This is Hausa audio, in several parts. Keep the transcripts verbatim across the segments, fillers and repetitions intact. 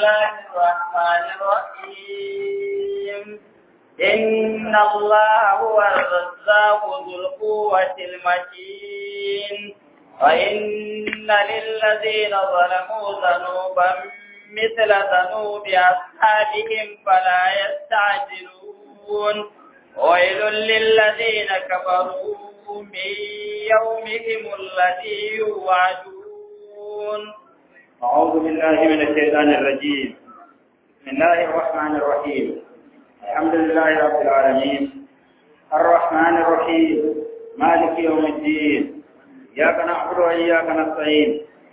الله الرحمن الرحيم إن الله هو الرزاق ذو القوة المتين وإن للذين ظلموا ذنوبا مثل ذنوب أصحابهم فلا يستعجلون ويل للذين كفروا من يومهم الذي يوعدون. أعوذ بالله من الشيطان الرجيم. بسم الله الرحمن الرحيم. الحمد لله رب العالمين الرحمن الرحيم مالك يوم الدين إياك نعبد وإياك نستعين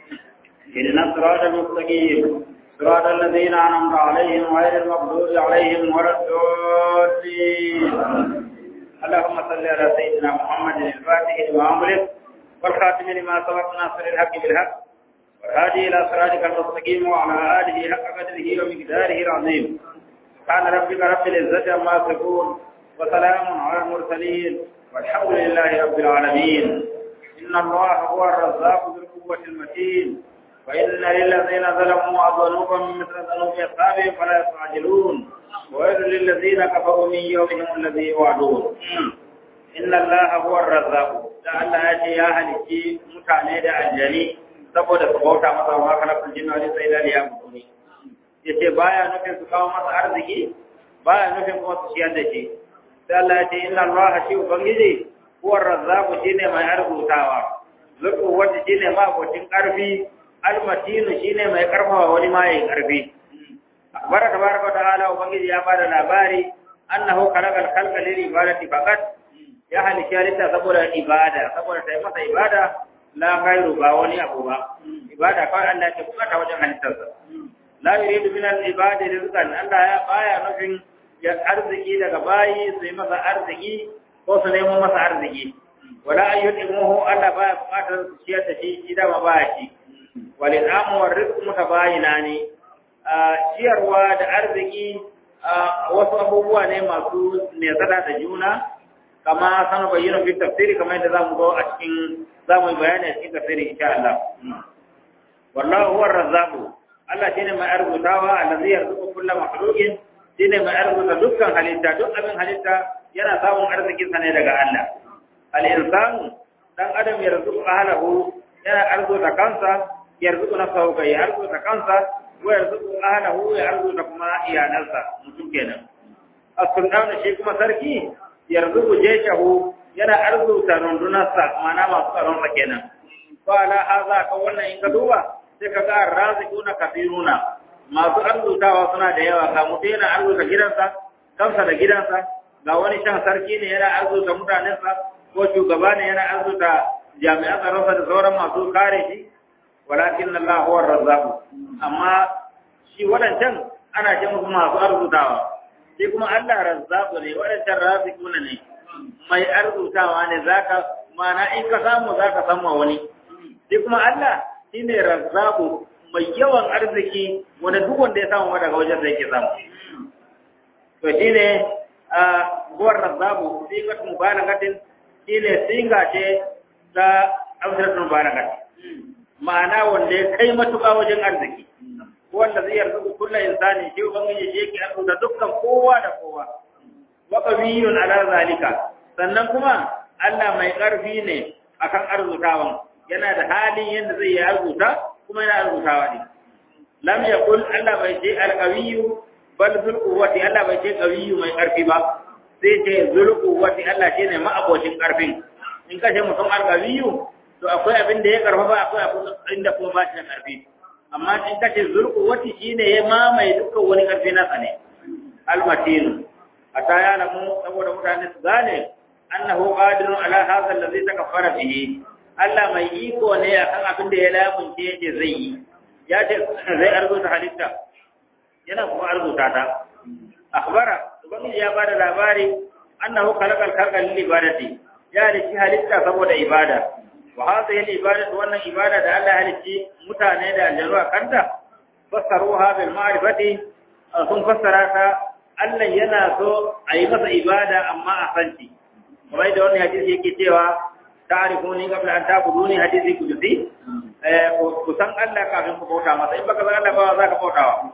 اهدنا الصراط المستقيم صراط الذين أنعمت عليهم غير المغضوب عليهم ولا الضالين. اللهم صل على سيدنا محمد الفاتح لما أغلق والخاتم لما سبق ناصر الحق بالحق والهادي إلى صراطك المستقيم وعلى آله حق قدره ومقداره العظيم. سبحان ربك رب العزة عما يصفون وسلام على المرسلين والحمد لله رب العالمين. إن الله هو الرزاق ذو القوة المتين وإن للذين ظلموا ذنوبا مثل ذنوب أصحابهم فلا يستعجلون وويل للذين كفروا من يومهم الذي يوعدون. إن الله هو الرزاق لعل يأتي يا هلكي متعني da aljani saboda su bauta masa wa kana kun jinna da sai da ya mutuni yace baya nufin su kawo masa arziki baya nufin kuma su ciyar da shi sai Allah ya ce inna Allah shi ubangiji huwa ar-razzaq shine mai arzutawa lutu wanda shine ma gocin karfi al-matin shine mai karfawa wani ma yayin karfi akbar tabaraka ta'ala ubangiji ya bada labari annahu khalaqal khalqa lil ibadati faqat ya halitta halitta saboda ibada saboda sai masa ibada la ghairu ba wani abu ba ibada kawai Allah ke bukata wajen halittarsa la yuridu min al-ibadi rizqan Allah ya baya nufin ya arziki daga bayi sai masa arziki ko su nemo masa arziki wala ayyudimuhu Allah baya bukatar ciyar da shi idan ma baya shi walil amu war rizqu mutabayinani ciyarwa da arziki wasu abubuwa ne masu ne tsada da juna kama sana bayyana fi tafsiri kamar yadda zamu go a cikin zamu yi bayani a cikin tafsiri insha Allah. Wallahu huwa ar-razzaq. Allah shine mai arzutawa allazi yarzuqu kullu makhluqin shine mai arzuta dukkan halitta duk abin halitta yana samun arzikin sa ne daga Allah. Al-insanu dan adam yarzuqu ahlahu yana arzuta kansa yarzuqu nafsahu kai arzuta kansa wa yarzuqu ahlahu ya arzuta kuma iyalansa mutum kenan. As-sultanu shi kuma sarki yarzuqu jayshahu yana arzuta rundunarsa mana masu tsaron sa kenan fa la haza ka wannan in ka duba sai ka ga arrazikuna kafiruna masu arzutawa suna da yawa ka mutu yana arzuta gidansa kansa da gidansa ga wani shan sarki ne yana arzuta mutanensa ko shugaba ne yana arzuta jami'an tsaronsa da sauran masu kare shi walakin Allah huwa ar-razzaq amma shi wadancan ana ce musu masu arzutawa sai kuma Allah razzaqu ne wadancan razikuna ne mai arzutawa ne zaka mana in ka samu zaka samu wani sai kuma Allah shine razzaqu mai yawan arziki wanda duk wanda ya samu daga wajen da yake samu to shine a huwa razzaqu sigat mubalagatin shine singa ce da amsalatul mubalagatin ma'ana wanda ya kai matuƙa wajen arziki wanda zai yarda kullu insani shi ubangiji yake arzuta dukkan kowa da kowa wa qawiyun ala zalika sannan kuma Allah mai ƙarfi ne akan arzutawan yana da halin yanda zai yi arzuta kuma yana arzutawa ne lam yaqul Allah bai ce al-qawiyyu bal zul quwwati Allah bai ce qawiyyu mai ƙarfi ba sai ce zul quwwati Allah shine ma'abocin ƙarfin in ka ce mutum al-qawiyyu to akwai abin da ya karfafa akwai abin da kuma ba shi da ƙarfi amma in ka ce zul quwwati shine ya mamaye dukkan wani ƙarfi na tsane al-matin ata ya lamu saboda mutane su gane annahu qadirun ala hadha alladhi takaffara bihi Allah mai iko ne akan abin da ya lamunce yake zai yi ya ce zai arzuta halitta yana kuma arzuta ta akhbara ubangiji ya bada labari annahu khalaqal khalqa lil ibadati ya halitta halitta saboda ibada wa hadhihi al ibadatu wannan ibada da Allah halitta mutane da aljannu kanta fassaruha bil ma'rifati sun fassara ta Allah yana so a yi masa ibada amma a sanci kamar da wannan hadisi yake cewa ta'rifuni qabla an ta'buduni hadisi kudusi eh ku san Allah kafin ku bauta masa in baka san Allah ba za ka bautawa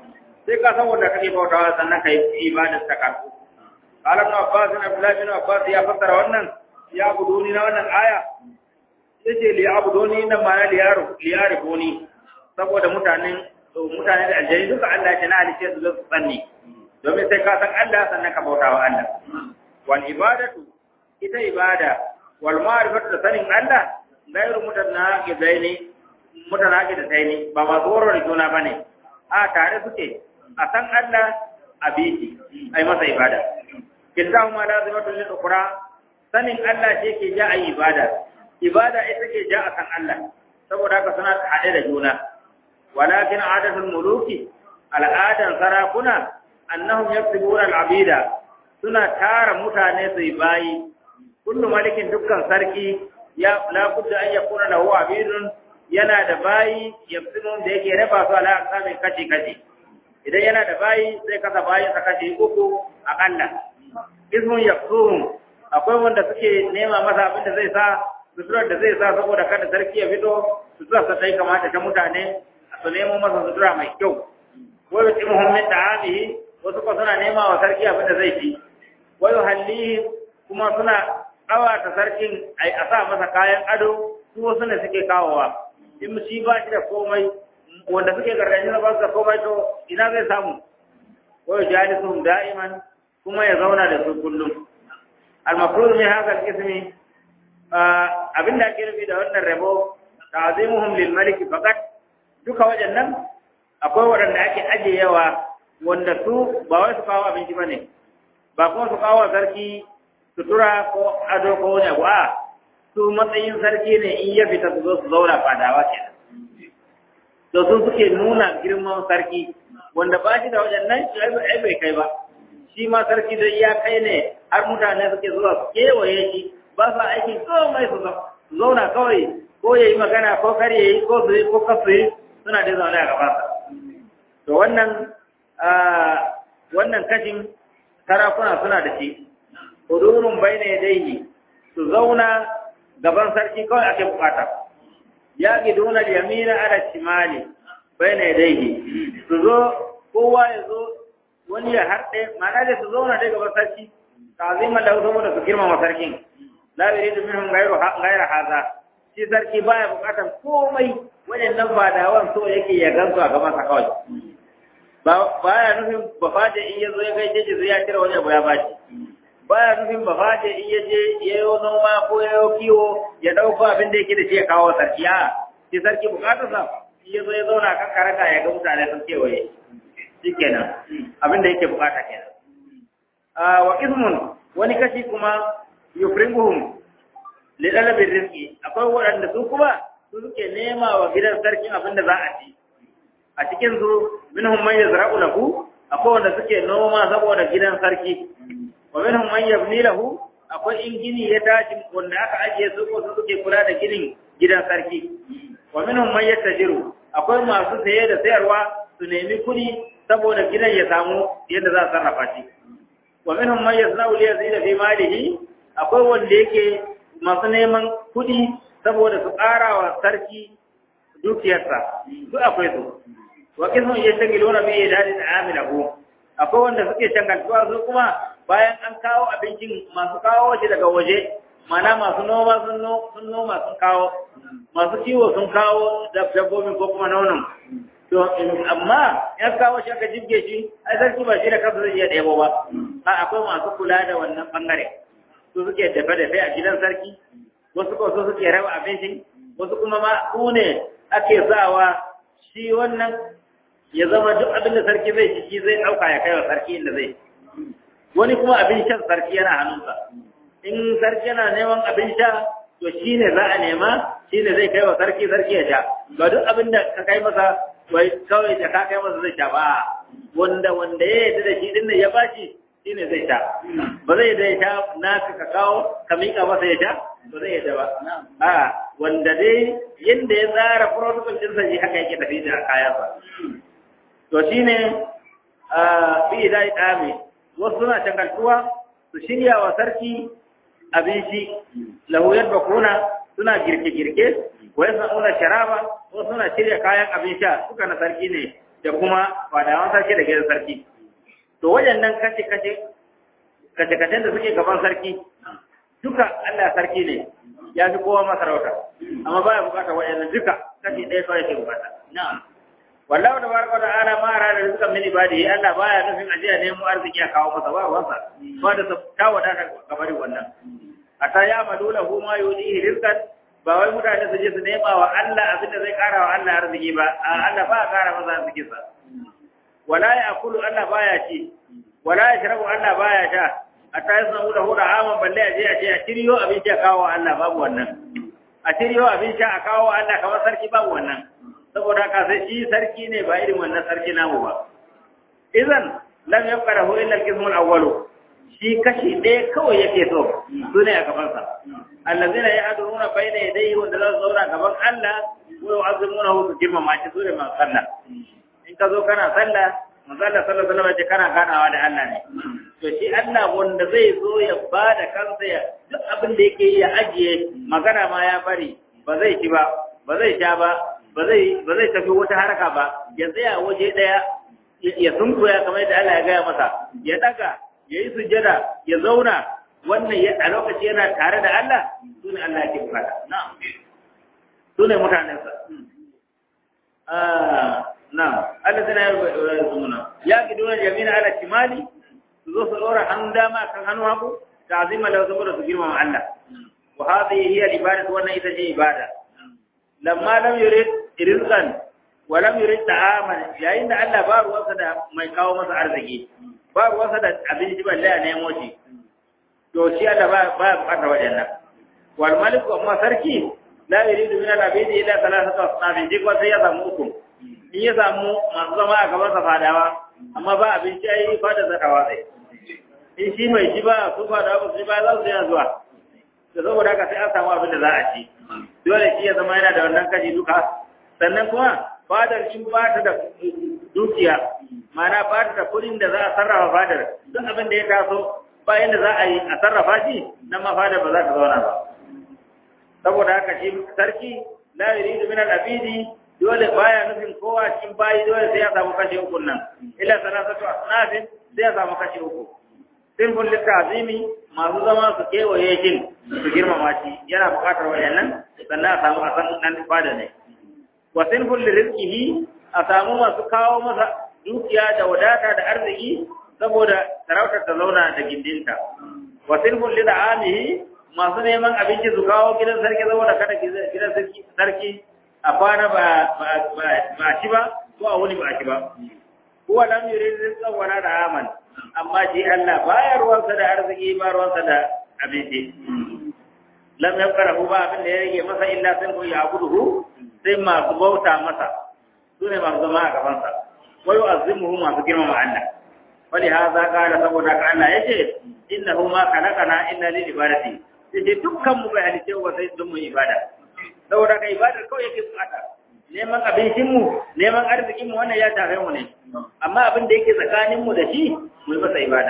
sai ka san wanda kake bautawa sannan kai ibadar ta karbu qala ibn abbas ibn abdullah ibn abbas ya fassara wannan ya buduni na wannan aya yace li abuduni inna ma li yaru li yarifuni saboda mutanen mutane da aljani duka Allah ya na halice su su sanni domin sai ka san Allah sannan ka bautawa Allah wal ibadatu ita ibada wal ma'rifatu da sanin Allah gairu mutanaqidaini mutanaqidaini ba ma tsoro da juna bane a tare suke a san Allah a biki ai masa ibada killahu ma lazimatu lil ukhra sanin Allah shi ke ja ai ibada ibada ita ke ja a san Allah saboda haka suna haɗe da juna walakin adatul muluki al'adan sarakuna annahum yaktubuna al'abida suna tara mutane su bayi kullu malikin dukkan sarki ya la budda an yakuna lahu abidun yana da bayi yafsinun da yake raba su ala aqsamin kaci kaci idan yana da bayi sai kasa bayi ta kaci uku akalla ismun yafsuhum akwai wanda suke nema masa abin da zai sa suturar da zai sa saboda kada sarki ya fito suturar sa ta yi kamata ta mutane su nemo masa sutura mai kyau wai yuti muhammin ta'amihi wasu ko suna nema wa sarki abin da zai ci wai yuhallihi kuma suna kawata sarkin ai a sa masa kayan ado su wasu ne suke kawowa in shi ba shi da komai wanda suke gargaji na ba su da komai to ina zai samu wai jalisuhum da'iman kuma ya zauna da su kullum al-mafruz min hadha al-ismi abinda ake nufi da wannan rabo ta'zimuhum lil malik faqat duka wajen nan akwai waɗanda ake ajiyewa wanda su ba wai su kawo abinci bane ba kuma su kawo sarki sutura ko ado ko wani abu a su matsayin sarki ne in ya fita su zo su zauna fadawa kenan to su suke nuna girman sarki wanda ba shi da wajen nan ai bai kai ba shi ma sarki dai ya kai ne har mutane suke zuwa su kewaye shi ba sa aiki komai su zauna kawai ko ya yi magana ko kar ya yi ko su yi ko kasu yi suna da zaune a gabansa to wannan wannan kashin sarakuna suna da shi hudurun bai ne dai su zauna gaban sarki kawai ake bukata ya giduna yamina ala shimali bai ne dai su zo kowa ya zo wani ya harɗe ma'ana da su zauna dai gaban sarki ta'ziman lahu saboda su girmama sarkin la yuridu minhum ghayru ghayra hadha shi sarki baya bukatan komai waɗannan fadawan so yake ya gansu a gaban sa kawai ba baya nufin ba fada in yazo ya gaishe shi zai ya kira wani abu ya bashi baya nufin ba fada in yaje yayo noma ko yayo kiwo ya dauko abin da yake da shi ya kawo sarki a shi sarki bukatar sa in yazo ya zauna kan karaka ya ga mutane sun kewaye shikenan abin da yake bukata kenan a wa ismun wani kashi kuma yufringuhum li talabi rizqi akwai waɗanda su kuma su suke nema wa gidan sarkin abin da za a ci a cikin su minhum man yazra'u lahu akwai wanda suke noma saboda gidan sarki wa minhum man yabni lahu akwai in gini ya tashi wanda aka ajiye su ko su suke kula da ginin gidan sarki wa minhum man yattajiru akwai masu saye da sayarwa su nemi kuɗi saboda gidan ya samu yadda za a sarrafa shi wa minhum man yasna'u li yazida fi malihi akwai wanda yake masu neman kuɗi saboda su ƙara wa sarki dukiyarsa duk akwai su wa kismun yashtagiluna bi idadi amilahu akwai wanda suke shangaltuwa su kuma bayan an kawo abincin masu kawo shi daga waje mana masu noma sun sun noma sun kawo masu kiwo sun kawo dabbobin ko kuma nonon to amma ya kawo shi aka jibge shi ai sarki ba shi da kansa zai iya ɗebo ba a akwai masu kula da wannan bangare su suke dafe-dafe a gidan sarki wasu ko su suke raba abincin wasu kuma ma su ne ake sawa shi wannan ya zama duk abin da sarki zai ci shi zai ɗauka ya kai wa sarki inda zai wani kuma abin shan sarki yana hannunsa in sarki yana neman abin sha to shi ne za a nema shi ne zai kai wa sarki sarki ya sha ba duk abin da ka kai masa wai kawai da ka kai masa zai sha ba wanda wanda ya yarda da shi din ya bashi shi ne zai sha ba zai da ya sha na ka kawo ka miƙa masa ya sha ba zai yadda ba a wanda dai yadda ya tsara protocol ɗinsa shi haka yake tafi da kayansa to shi ne a fi idai ɗame wasu suna shagaltuwa su shirya wa sarki abinci lahu yadda kuna suna girke-girke wai suna sharaba wasu suna shirya kayan abin sha suka na sarki ne da kuma fadawan sarki da gidan sarki to waɗannan kace kace kace kace da suke gaban sarki duka Allah sarki ne ya fi kowa masarauta amma baya bukata waɗannan duka kace ɗaya kawai yake bukata na'am wallahu tabaraka wa ta'ala ma ara da rizqan min ibadihi Allah baya nufin ajiya ne mu arziki ya kawo masa ba wasa ba da ta wadata kamar wannan ata ya madula hu ma yudihi rizqan ba wai mutane su je su nema wa Allah abin da zai kara wa Allah arziki ba Allah ba ya kara masa arziki sa wala ya'kulu Allah baya ci wala yashrabu Allah baya sha ata yasmu lahu da'aman balle aje aje a tiriyo abin da kawo Allah babu wannan a tiriyo abin sha a kawo Allah kamar sarki babu wannan saboda haka sai shi sarki ne ba irin wannan sarki namu ba idan lam yaqrahu illa al-qismul awwal shi kashi ɗaya kawai yake so sune a gaban sa allazina yahduruna bayna yadayhi wa la zawra gaban Allah wa yu'azzimunahu bi girmama shi sune ma sallah in ka zo kana sallah manzo Allah sallallahu alaihi wasallam kana ganawa da Allah ne to shi Allah wanda zai zo ya bada kansa ya duk abin da yake ya ajiye magana ma ya bari ba zai ci ba ba zai sha ba ba zai ba zai tafi wata haraka ba ya tsaya waje daya ya sunkuya kamar yadda Allah ya gaya masa ya daga ya yi sujjada ya zauna wannan ya a lokaci yana tare da Allah sune Allah yake bukata na'am sune mutanen sa ah na'am Allah tana yarzuuna ya kiduna jami'a ala timali su zo su dora hannun dama kan hannu hagu ta'zima lahu saboda su girmama Allah wa hadhihi hiya ibadatu wannan ita ce ibada lamma lam yurid rizqan wa lam yurid ta'aman yayin da Allah ba ruwansa da mai kawo masa arziki ba ruwansa da abinci balle ya nemo shi to shi Allah ba ba bukatar wadannan wal maliku amma sarki la yuridu min al-abidi illa thalathatu asnaf duk wanda ya samu uku in ya samu masu zama a gaban sa fadawa amma ba abinci ai fada zakawa sai in shi mai shi ba su fadawa ba su ba za su yana zuwa to saboda haka sai an samu abin da za a ci dole shi ya zama yana da wannan kaji duka sannan kuma fadar shi ba ta da dukiya mana ba ta da kudin da za a sarrafa fadar duk abin da ya taso ba yadda za a yi a sarrafa shi nan ma fadar ba za ta zauna ba saboda haka shi sarki la yuridu min al-abidi dole baya nufin kowa cikin bayi dole sai ya samu kashi uku nan illa salasatu asnafin sai ya samu kashi uku sinful litazimi masu zama su kewaye shi su girmama shi yana buƙatar wayannan sannan a samu a san nan fada ne wa sinful lirizqihi a samu masu kawo masa dukiya da wadata da arziki saboda sarautar ta zauna da gindinta wa sinful lid'amihi masu neman abinci su kawo gidan sarki saboda kada gidan sarki sarki a kwana ba ba shi ba ko a wuni ba shi ba huwa lam yurid rizqan wala da'aman amma shi Allah baya ruwansa da arziki ba ruwansa da abinci lam yaqrahu ba abin da ya rage masa illa sun ko ya abuduhu sai masu bauta masa sune masu zama a gaban sa wa yu'azzimuhu masu girmama Allah wali hadha qala saboda ka Allah yace innahu ma khalaqana inna lil ibadati sai dukkan mu bai halice wa sai don mu ibada saboda ka ibadar kawai yake bukata neman abincin mu neman arzikin mu wannan ya tafe mu ne amma abin da yake tsakanin mu da shi mu yi masa ibada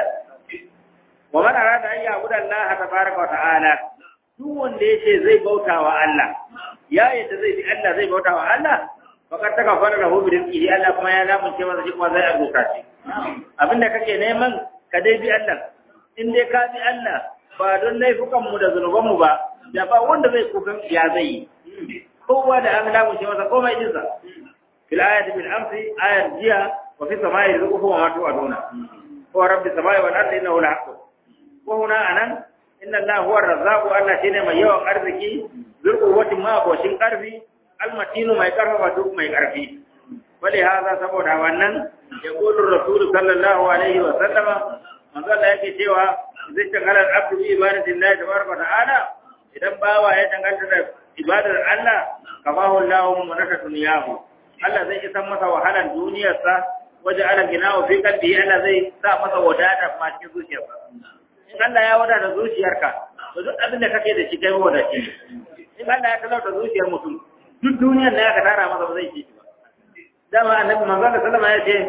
wa man arada an ya'budu Allah tabaaraka wa ta'ala duk wanda yace zai bautawa Allah ya yadda zai bi Allah zai bautawa Allah fakar ta kafara lahu bi rizqihi Allah kuma ya lamunce masa shi kuma zai arzuta shi abinda kake neman ka dai bi Allah in dai ka bi Allah ba don laifukan mu da zunuban mu ba da ba wanda zai kukan ya zai kowa da an lamunce masa komai jinsa fil ayati bil amsi ayat jiya wa fi samai rizquhu wa ma tu'aduna wa rabbi samai wal ardi innahu la haqq wa huna anan inna Allah huwa ar-razzaqu Allah shine mai yawan arziki zurqu wati ma boshin karfi almatinu mai karfafa duk mai karfi wale haza saboda wannan ya qulu rasul sallallahu alaihi wa sallama manzo Allah yake cewa zai tagala abdu bi ibadatillahi tabaraka wa ta'ala idan bawa ya danganta da ibadar Allah kamahu Allahu manaka dunyahu Allah zai isa masa wahalan duniyarsa waje ala ginawo fi kalbi Allah zai sa masa wadata ma cikin zuciyarsa in Allah ya wadata zuciyarka to duk abin da kake da shi kai wadace in Allah ya talauta zuciyar mutum duk duniyar da aka tara masa ba zai ci ba dama annabi manzo sallama ya ce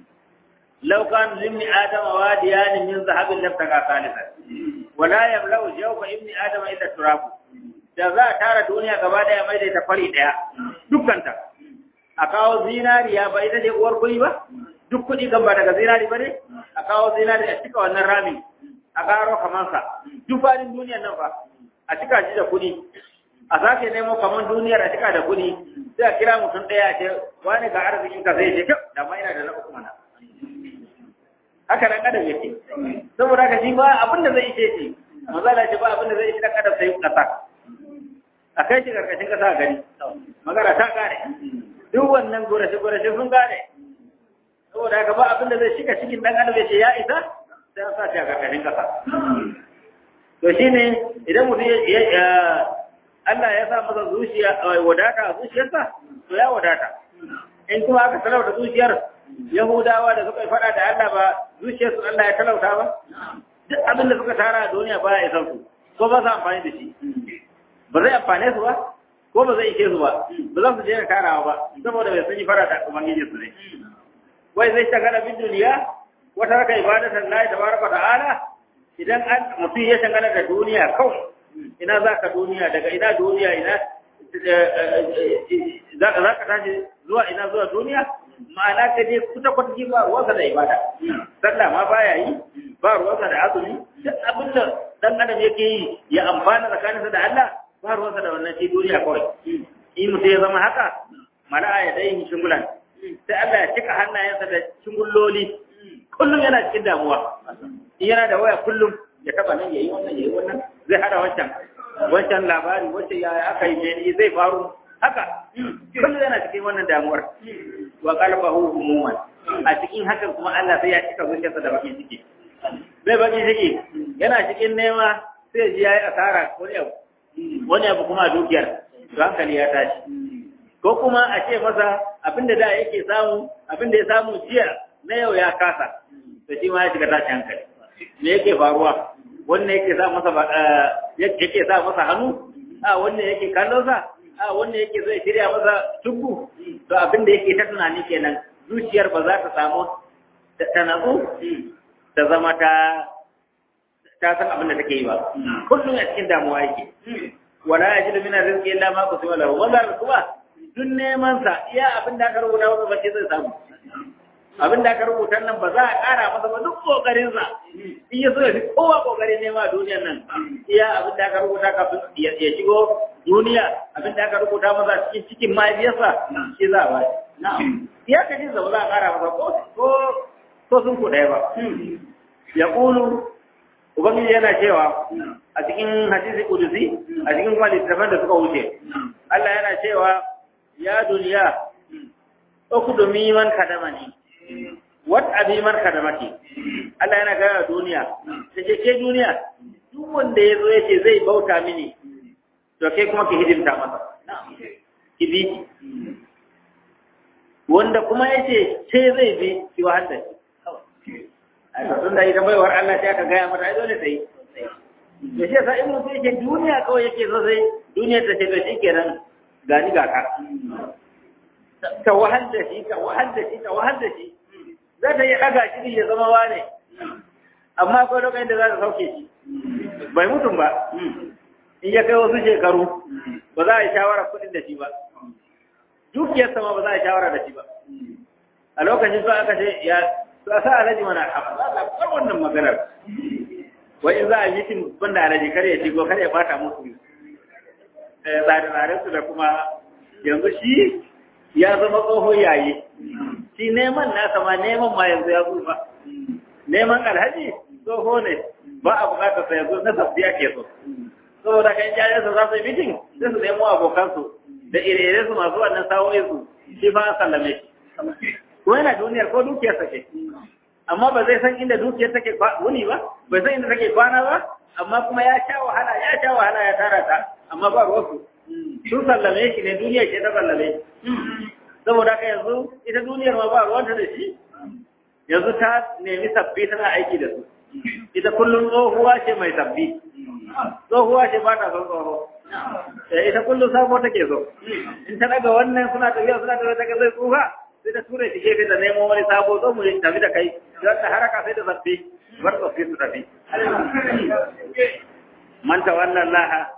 law kan limni adama wadiyan min zahabin lam taka salisa wala yamlau jawfa ibni adama illa turab da za a tara duniya gaba daya mai da ta fari daya dukkanta a kawo zinariya ba ita ce uwar kuɗi ba duk kuɗi kan ba daga zinari ba ne a kawo zinari a cika wannan rami a karo kamansa duk faɗin duniyar nan fa a cika shi da kuɗi a sake nemo kaman duniyar a cika da kuɗi sai a kira mutum ɗaya ce wani ga arzikin ka zai ce kyau da ma ina da na uku mana haka nan adam yake saboda haka shi ba abin da zai ishe shi mazala ce ba abin da zai ishe dan adam sai kasa a kai shi karkashin kasa a gari magana ta kare duk wannan gurashe gurashe sun kare saboda haka ba abin da zai shiga cikin dan adam ya ce ya isa sai an sa shi a karkashin kasa to shine idan mutum ya Allah ya sa masa zuciya wadata a zuciyarsa to ya wadata in kuma aka talauta zuciyar Yahudawa da suka faɗa da Allah ba zuciyarsu Allah ya talauta ba duk abin da suka tara a duniya ba ya isan su ko ba su amfani da shi ba zai amfane su ba ko ba zai ike su ba ba za su je da tarawa ba saboda bai sun yi fara da ubangiji su ne wai zai shagala bin duniya wata raka ibadatan Allah tabaraka ta'ala idan an mutum ya shagala da duniya kawai ina za ka duniya daga ina duniya ina za ka tashi zuwa ina zuwa duniya ma'ana ka je kuta kwataki ba ruwansa da ibada sallah ma baya yi ba ruwansa da azumi duk abin da dan adam yake yi ya amfana tsakaninsa da Allah ba ruwansa da wannan shi duniya kawai in mutum ya zama haka mala'a ya dai shingulan sai Allah ya cika hannayensa da shingulloli kullum yana cikin damuwa in yana da waya kullum ya taba nan yayi wannan yayi wannan zai hada wancan wancan labari wacce ya aka yi ne zai faru haka kullum yana cikin wannan damuwar wa qalbahu humuman a cikin hakan kuma Allah sai ya cika zuciyarsa da bakin ciki bai bakin ciki yana cikin nema sai ji yayi asara wani abu wani abu kuma a dukiyar to hankali ya tashi ko kuma a ce masa abinda da yake samu abinda ya samu jiya na yau ya kasa to shi ma ya shiga tashi hankali me yake faruwa wannan yake sa masa yake sa masa hannu a wannan yake kallon sa a wannan yake zai shirya masa tubu to abin da yake ta tunani kenan zuciyar ba za ta samu ta natsu ta zama ta ta san abin da take yi ba kullum a cikin damuwa yake wala yajidu min rizqi illa ma qasima lahu wala kuma dun neman sa iya abin da aka rubuta masa ba zai samu abin da aka rubuta nan ba za a ƙara masa ba duk kokarin sa in ya so ya fi kowa kokarin nema a duniyar nan iya abin da aka rubuta kafin ya shigo duniya abin da aka rubuta masa cikin cikin mahaifiyarsa shi za a ba iya ka jin ba za a ƙara masa ko ko sun ku ɗaya ba ya ƙulu ubangiji yana cewa a cikin hadisi kudusi a cikin kuma littattafan da suka wuce Allah yana cewa ya duniya ukudumi man kadamani wat abi man kadamati Allah yana gaya duniya take ke duniya duk wanda yazo yace zai bauta mini to kai kuma ki hidimta masa ki bi wanda kuma yace sai zai bi ki wahanda ai to tunda idan baiwar Allah sai aka gaya mata ai dole sai to shi yasa in mutum yake duniya kawai yake so sai duniya ta ce to shikenan gani ga ka ka wahal da shi ka wahal da shi ka wahal da shi za ta yi ɗaga shi ya zama wane amma akwai lokacin da za ta sauke shi bai mutum ba in ya kai wasu shekaru ba za a yi shawara kuɗin da shi ba dukiyarsa ma ba za a yi shawara da shi ba a lokacin su aka ce ya su a sa alaji mana a za a kar wannan maganar wai in za a yi mitin banda alaji kar ya shigo kar ya bata musu tsare-tsaren su da kuma yanzu shi ya zama tsohon yayi shi neman nasa ma neman ma yanzu ya zuba neman alhaji tsoho ne ba a bukatar sa yanzu na sabbiya ke so saboda kan jayen su za su yi mitin sai su nemo abokansu da ire-ire su masu wannan sawoyin su shi fa an sallame shi ko yana duniyar ko dukiyar sa ke amma ba zai san inda dukiyar take wuni ba bai san inda take kwana ba amma kuma ya sha wahala ya sha wahala ya tara ta amma ba ruwansu sun sallame shi ne duniya ke ta sallame saboda haka yanzu ita duniyar ma ba ruwanta da shi yanzu ta nemi sabbi tana aiki da su ita kullum tsohuwa ce mai sabbi tsohuwa ce ba ta son tsoho ita kullum sabo take so in ta daga wannan suna tafiya suna tafiya ta ga zai tsufa sai ta ture shi gefe da nemo wani sabo zo mu tafi da kai don ta haraka sai da sabbi bar tsoffi su tafi man tawalla Allah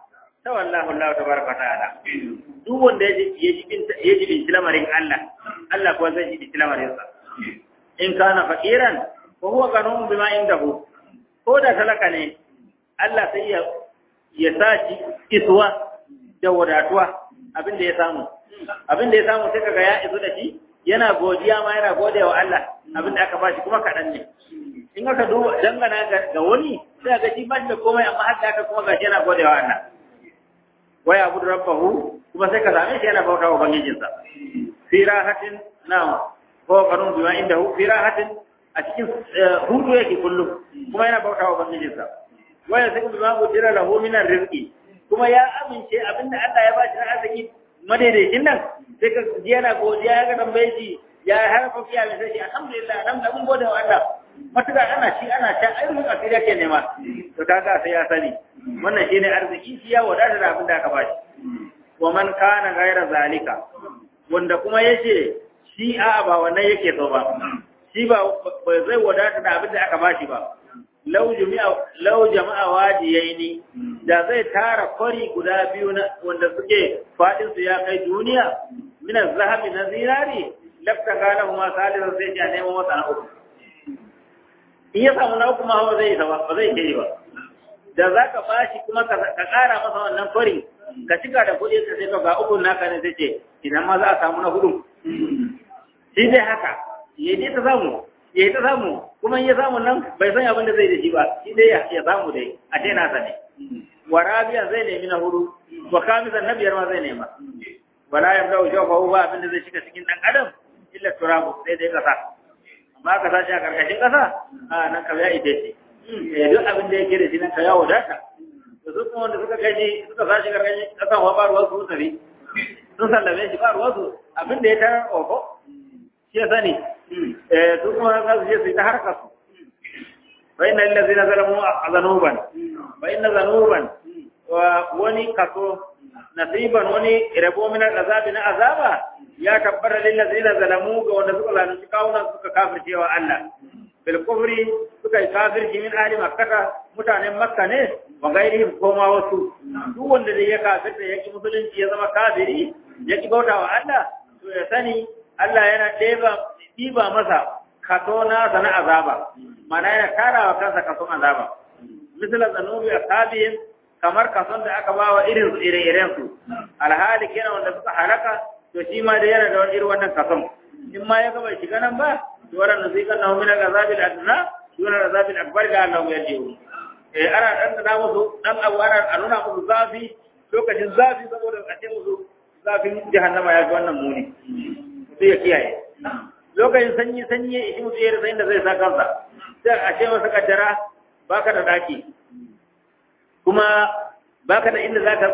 tawallahu Allah tabaraka ta'ala duk wanda ya ji ya ji lamarin Allah Allah kuwa zai ji lamarin sa in kana fakiran wa huwa kanun bima indahu ko da talaka ne Allah sai ya ya saci iswa da wadatuwa abinda ya samu abinda ya samu sai kaga ya isu da shi yana godiya ma yana godewa Allah abinda aka bashi kuma kadan ne in aka duba dangana ga wani sai ga shi ba da komai amma har da aka kuma gashi yana godewa Allah waya abu rabbahu kuma sai ka same shi yana bauta wa bangijinsa fi rahatin na ko kanun bima indahu fi rahatin a cikin hudu yake kullum kuma yana bauta wa bangijinsa waya sai bima budira lahu min arzqi kuma ya amince abinda Allah ya bashi na arziki madaidaicin nan sai ka ji yana godiya ya ga tambaye shi ya harfa kiya mai sai alhamdulillah dan da mun gode wa Allah matuƙa ana shi ana ta ayyukan asiri yake nema to kaga sai ya sani wannan shine arziki shi ya wadata da abin da aka bashi wa man kana ghayra zalika wanda kuma yace shi a ba wannan yake so ba shi ba zai wadata da abin da aka bashi ba law jami'a law jama'a wajiyaini da zai tara kwari guda biyu na wanda suke fadin su ya kai duniya min az-zahabi na zinari lafta kana huma salisan sai ya nemo masa na uku in ya samu na uku ma ba zai ba ba zai kai ba da zaka bashi kuma ka kara masa wannan kwari ka cika da kuɗi ka sai ga uku naka ne sai ce idan ma za a samu na hudu shi dai haka yayi ta samu yayi ta samu kuma ya samu nan bai san abin da zai da shi ba shi dai ya samu dai a dai nasa ne warabiya zai nemi na hudu wa kamisan na biyar ma zai nema wala yabda shawfa ba abin da zai shiga cikin dan adam illa turabu sai dai kasa amma ka sashi a karkashin kasa a nan ka ya ide shi eh duk abin da yake da shi nan ka ya wadata to su kuma wanda suka kai shi suka sashi karkashin kasa wa ba ruwa su tafi sun sallame shi ba ruwa su abin da ya tarar oko shi ya sani eh su kuma za su je su yi ta harkar su fa inna allazina zalamu azanuban fa inna zanuban wa wani kaso nasiban wani rabo min azabi na azaba ya tabbata lil ladina zalamu ga wanda suka zalunci kawunan suka kafirce wa Allah bil kufri suka yi kafirci min ahli makkah mutanen makka ne wa gairihim koma wasu duk wanda da ya kafirta yake musulunci ya zama kafiri yake bauta wa Allah to ya sani Allah yana ɗeba ɗiba masa kaso na sana azaba mana yana karawa kansa kason azaba misalan zanubi ashabihim kamar kason da aka bawa irin su ire-iren su alhali kenan wanda suka halaka to shi ma da yana da wani irin wannan kason in ma ya gaba shiga nan ba to wannan sai kan nawo min al-azabil adna dun al-azabil akbar ga Allah ya jiwo eh ana dan da musu dan abu ana nuna musu zafi lokacin zafi saboda a ce musu zafin jahannama ya ga wannan muni sai ya kiyaye lokacin sanyi sanyi ya ishi mutu yare sai da zai sa kansa sai a ce masa kaddara baka da daki kuma baka da inda zaka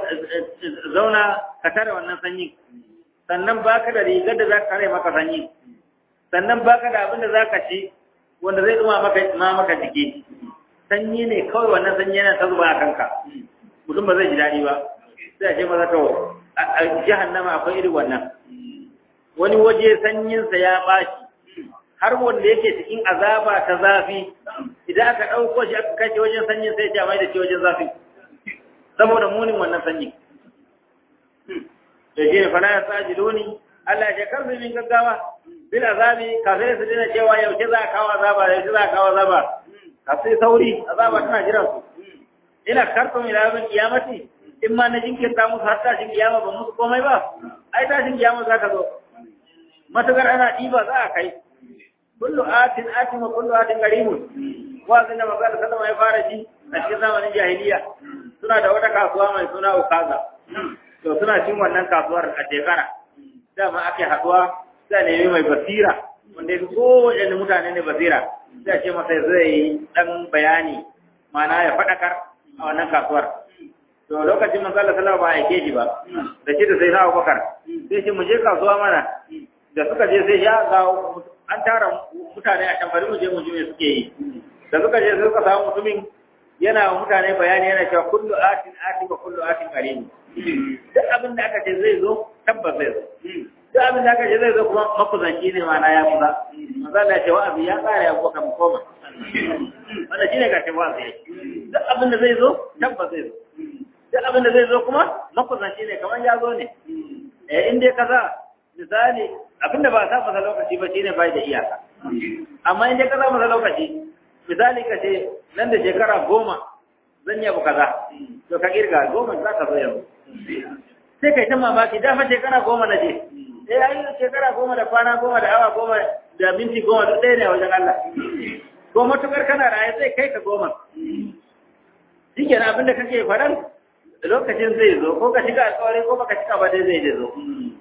zauna ka tare wannan sanyi sannan baka da rigar da zaka kare maka sanyi sannan baka da abin da zaka ci wanda zai duma maka ma maka jiki sanyi ne kawai wannan sanyi yana ta zuba a kanka mutum ba zai ji dadi ba sai a ce masa to a jahannama akwai irin wannan wani waje sanyinsa ya bashi har wanda yake cikin azaba ta zafi idan aka ɗauko shi aka kashe wajen sanyin sai ya mai da shi wajen zafi saboda munin wannan sanyi da shi ne fala ya sajiduni Allah ya karbi min gaggawa bil azabi kafin su dina cewa yaushe za a kawo azaba yaushe za a kawo azaba kafin sauri azaba tana jiran su ina karfin ila yawmin kiyamati in ma na jinkirta musu har tashin kiyama ba musu komai ba ai tashin kiyama za ka zo matukar ana ɗiba za a kai kullu atin atin wa kullu atin qaribun wazin da magana sallama ya fara ji a cikin zamanin jahiliya suna da wata kasuwa mai suna ukaza to suna cin wannan kasuwar a shekara dama ake haduwa sai ne mai basira wanda yake kowane mutane ne basira sai ce masa zai yi dan bayani mana ya fadakar a wannan kasuwar to lokacin manzo Allah sallallahu alaihi wasallam ba yake ji ba da shi da sai na Abubakar sai shi mu je kasuwa mana da suka je sai ya ga an tara mutane a can bari mu je mu ji me suke yi da suka je sai suka samu mutumin yana wa mutane bayani yana cewa kullu atin atin wa kullu atin qarin duk abin da aka ce zai zo tabbas zai zo duk abin da aka ce zai zo kuma makuzanci ne ma na ya kuza manzo Allah ya ce wa abi ya tsara ya kuka mu koma wannan shine ga cewa zai duk abin da zai zo tabbas zai zo duk abin da zai zo kuma makusanci ne kamar ya zo ne eh in dai kaza misali abinda ba sa masa lokaci ba shine bai da iyaka amma in dai kaza masa lokaci misali ka ce nan da shekara goma zan yi abu kaza to ka kirga goma za ka zo yau sai kai ta mamaki da fa shekara goma na je sai ayi shekara goma da kwana goma da awa goma da minti goma duk ɗaya ne a wajen Allah ko matukar kana raye sai kai ka goma shi kenan abin da kake faɗan lokacin zai zo ko ka shiga alƙawari ko baka shiga ba dai zai zo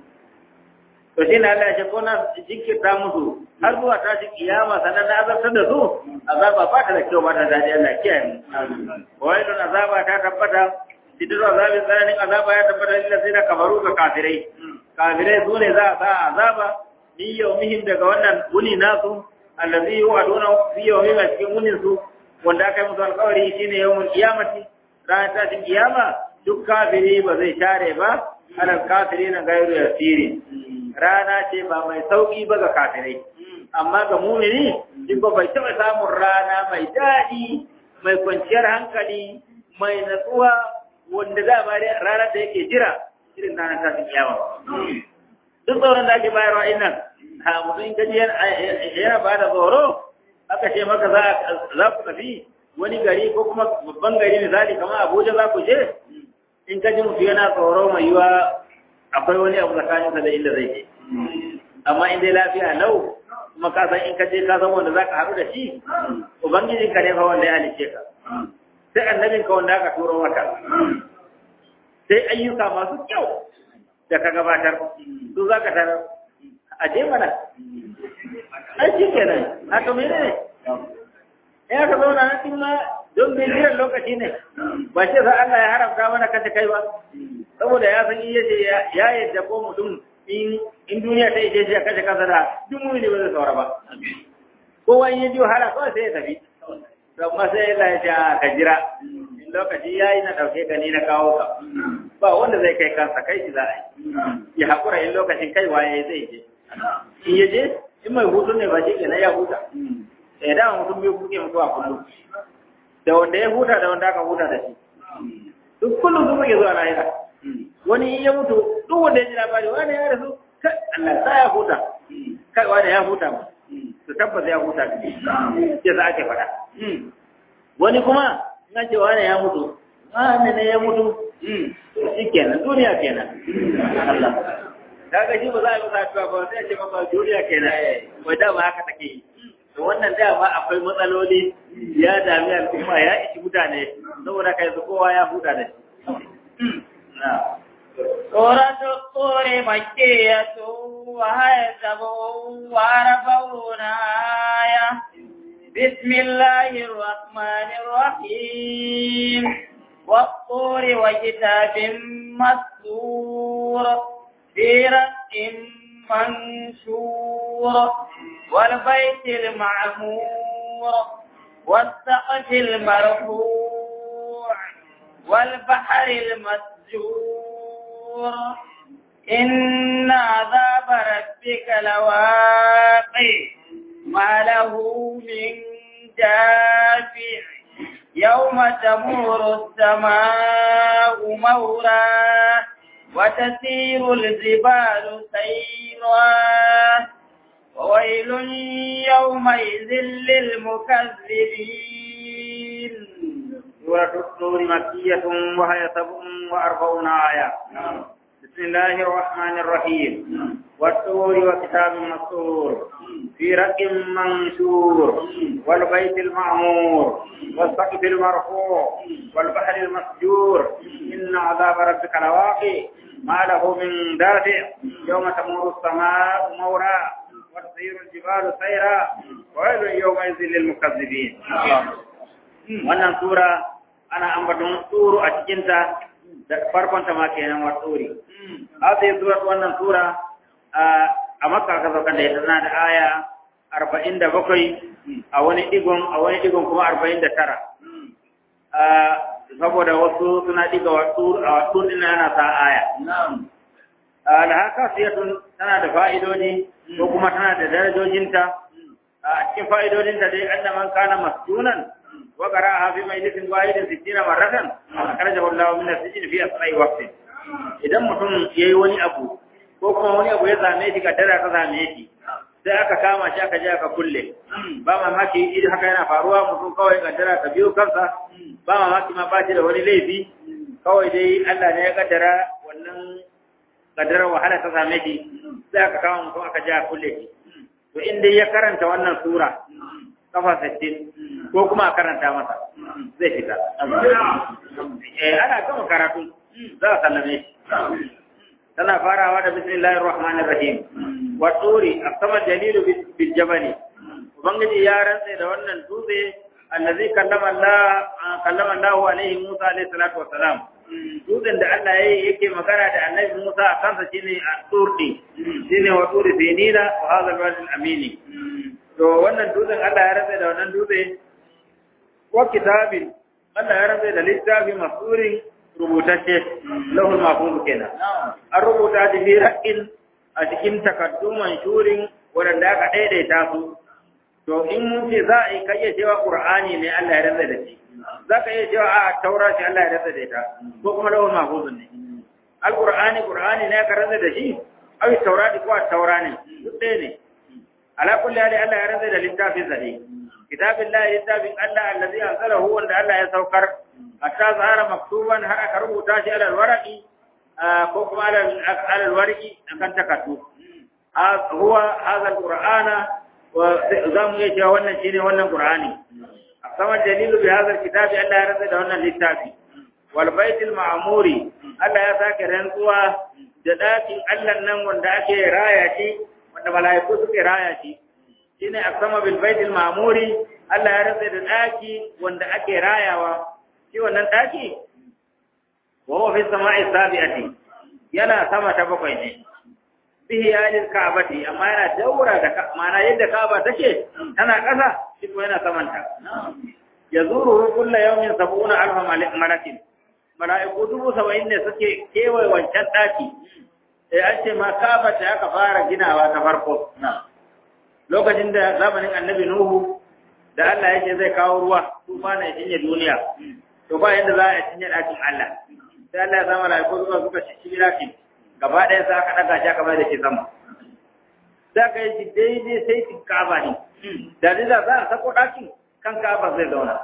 to shi na Allah ya ce ko na jinkirta musu har zuwa ta shi kiyama sannan na azabtar da su azaba ba ta da kyau ba ta daɗi Allah kiyaye mu wai don azaba ta tabbata sidiru azabin tsananin azaba ya tabbata lilla sai na kafaru ga kafirai kafirai su ne za a sa azaba ni yaumihim daga wannan wuni nasu allazi yu'aduna fi yawmin a cikin wunin su wanda aka yi musu alƙawari shine yawmul qiyamati ranar tashin kiyama duk kafiri ba zai share ba alal kafirina gairu yasiri rana ce ba mai sauki ba ga kafirai amma ga mumini duk ba bai taɓa samun rana mai daɗi mai kwanciyar hankali mai natsuwa wanda za a ranar da yake jira irin ranar tashin kiyama duk tsoron da ake bayarwa innan ha mutum gaji yana ba da tsoro aka ce maka za ku tafi wani gari ko kuma babban gari misali kamar Abuja za ku je in ka ji mutu yana tsoro mai yiwa akwai wani abu tsakaninsa da inda zai je amma in dai lafiya lau kuma ka san in ka je ka san wanda za ka haɗu da shi ubangijin ka ne fa wanda ya halice ka sai annabin ka wanda aka turo maka sai ayyuka masu kyau da ka gabatar su za ka tarar a je mana ai shi kenan haka mene ne ya ka zauna na cikin ma don bai jiran lokaci ne ba ce sa Allah ya haramta mana kashe kai ba saboda ya san iya ce ya yadda ko mutum in duniya ta ije shi ya kashe kansa da duk muni ba zai saura ba kowa in ya ji wahala kawai sai ya tafi amma sai Allah ya ce ka jira in lokaci ya yi na ɗauke ka ni na kawo ka ba wanda zai kai kansa kai shi za a yi ya haƙura in lokacin kai waye zai je in ya je in mai hutu ne ba shi kenan ya huta sai da mutum bai kuke mutuwa kullum da wanda ya huta da wanda aka huta da shi duk kullum su muke zuwa lahira wani in ya mutu duk wanda ya ji labari wani ya rasu kai Allah sa ya huta kai wani ya huta ba su tabbata ya huta da shi ya za ake faɗa wani kuma na ce wani ya mutu wani ne ya mutu shi kenan duniya kenan Allah kaga shi ba za a yi masa ba sai ce ba duniya kenan wai da ba haka take yi to wannan dama akwai matsaloli ya dami al'umma ya ishi mutane saboda kai su kowa ya huta da shi. Suratu Turi makkiyatu wa hayasabu wa arba'una aya. Bismillahir Rahmanir Rahim. Wat-Turi wa kitabin mastur. Fi raqin manshur. والبيت المعمور والسقف المرفوع والبحر المسجور إن عذاب ربك لواقع ما له من دافع يوم تمور السماء مورا وتسير الجبال سيرا وويل يومئذ للمكذبين. سورة الطور مكية وهي سبع وأربعون آية. بسم الله الرحمن الرحيم. والطور وكتاب مسطور في رق منشور والبيت المعمور والسقف المرفوع والبحر المسجور إن عذاب ربك لواقع ما له من دافع يوم تمور السماء مورا وتصير الجبال سيرا وويل يومئذ للمكذبين. wannan sura ana ambaton tsoro a cikinta da farkon ta ma kenan wa tsori. A sai sura wannan sura a Makka ka sauka da tana da aya arba'in da bakwai a wani digon a wani digon kuma arba'in da tara. Saboda wasu suna diga wa tsur a wasu din ana sa aya. Alhaka siyatun tana da fa'idodi ko kuma tana da darajojinta. A cikin fa'idodinta dai annaman kana masjunan wa qara'a fi majlisin wahidin sittina marratan akhrajahu Allahu min as-sijn fi asra'i waqtin idan mutum yayi wani abu ko kuma wani abu ya zame shi kaddara ta zame shi sai aka kama shi aka je aka kulle ba mamaki idan haka yana faruwa mutum kawai kaddara ta biyo kansa ba mamaki ma ba shi da wani laifi kawai dai Allah ne ya kaddara wannan kaddarar wahala ta same shi sai aka kama mutum aka je aka kulle shi to in dai ya karanta wannan sura kafa sittin ko kuma a karanta masa zai fita eh ana gama karatu za a sallame shi tana farawa da bismillahir rahmanir rahim wa turi asama dalilu bil jabali ubangiji ya rantsa da wannan dutse allazi kallama Allah kallama Allah alaihi Musa alaihi salatu wassalam dutsen da Allah yayi yake magana da annabi Musa a kansa shine at-turdi shine wa turi sinina wa hadha al-wadi al-amini to wannan dutsen Allah ya rantsa da wannan dutse wa kitabin Allah ya rantsa da littafi masurin rubutacce lahul mahfuz kenan an rubuta da bi haqqin a cikin takaddu manshurin wanda aka daidaita su to in mun ce za a yi kai cewa qur'ani ne Allah ya rantsa da shi zaka iya cewa a taura shi Allah ya rantsa da ita ko kuma lahul mahfuz ne alqur'ani qur'ani ne aka rantsa da shi ai taurati ko taura ne duk ɗaya ne ala kulli hali Allah ya rantsa da littafin sa ne kitabillahi littafin Allah allazi anzalahu wanda Allah ya saukar hatta zahara maktuban har aka rubuta shi alal waraqi ko kuma alal alal warqi akan takaddu huwa hadha alqur'ana wa zamu yi cewa wannan shine wannan qur'ani sama dalilu bi hadha alkitabi Allah ya rantsa da wannan littafi wal baitul ma'muri Allah ya sake rantsuwa da dakin Allah nan wanda ake raya shi wanda malaiku suke raya shi shine asama bil baitul ma'muri Allah ya rantsa da daki wanda ake rayawa shi wannan daki wa huwa fi sama'i sabi'ati yana sama ta bakwai ne bihi alil ka'bati amma yana daura da mana yadda ka'aba take tana kasa shi ko yana samanta yazuru kullu yawmin sab'una alf malakin mala'iku dubu saba'in ne suke kewaye wancan daki eh an ce ma ka'aba ta aka fara ginawa ta farko lokacin da zamanin annabi nuhu da Allah yake zai kawo ruwa tufa ne cinye duniya to ba yanda za a cinye dakin Allah sai Allah ya zama mala'iku zuwa suka ci dakin gaba ɗaya sai aka daga shi aka bai da shi sama sai aka yi daidai sai ki Ka'aba ne da dai za a sako dakin kan Ka'aba zai zauna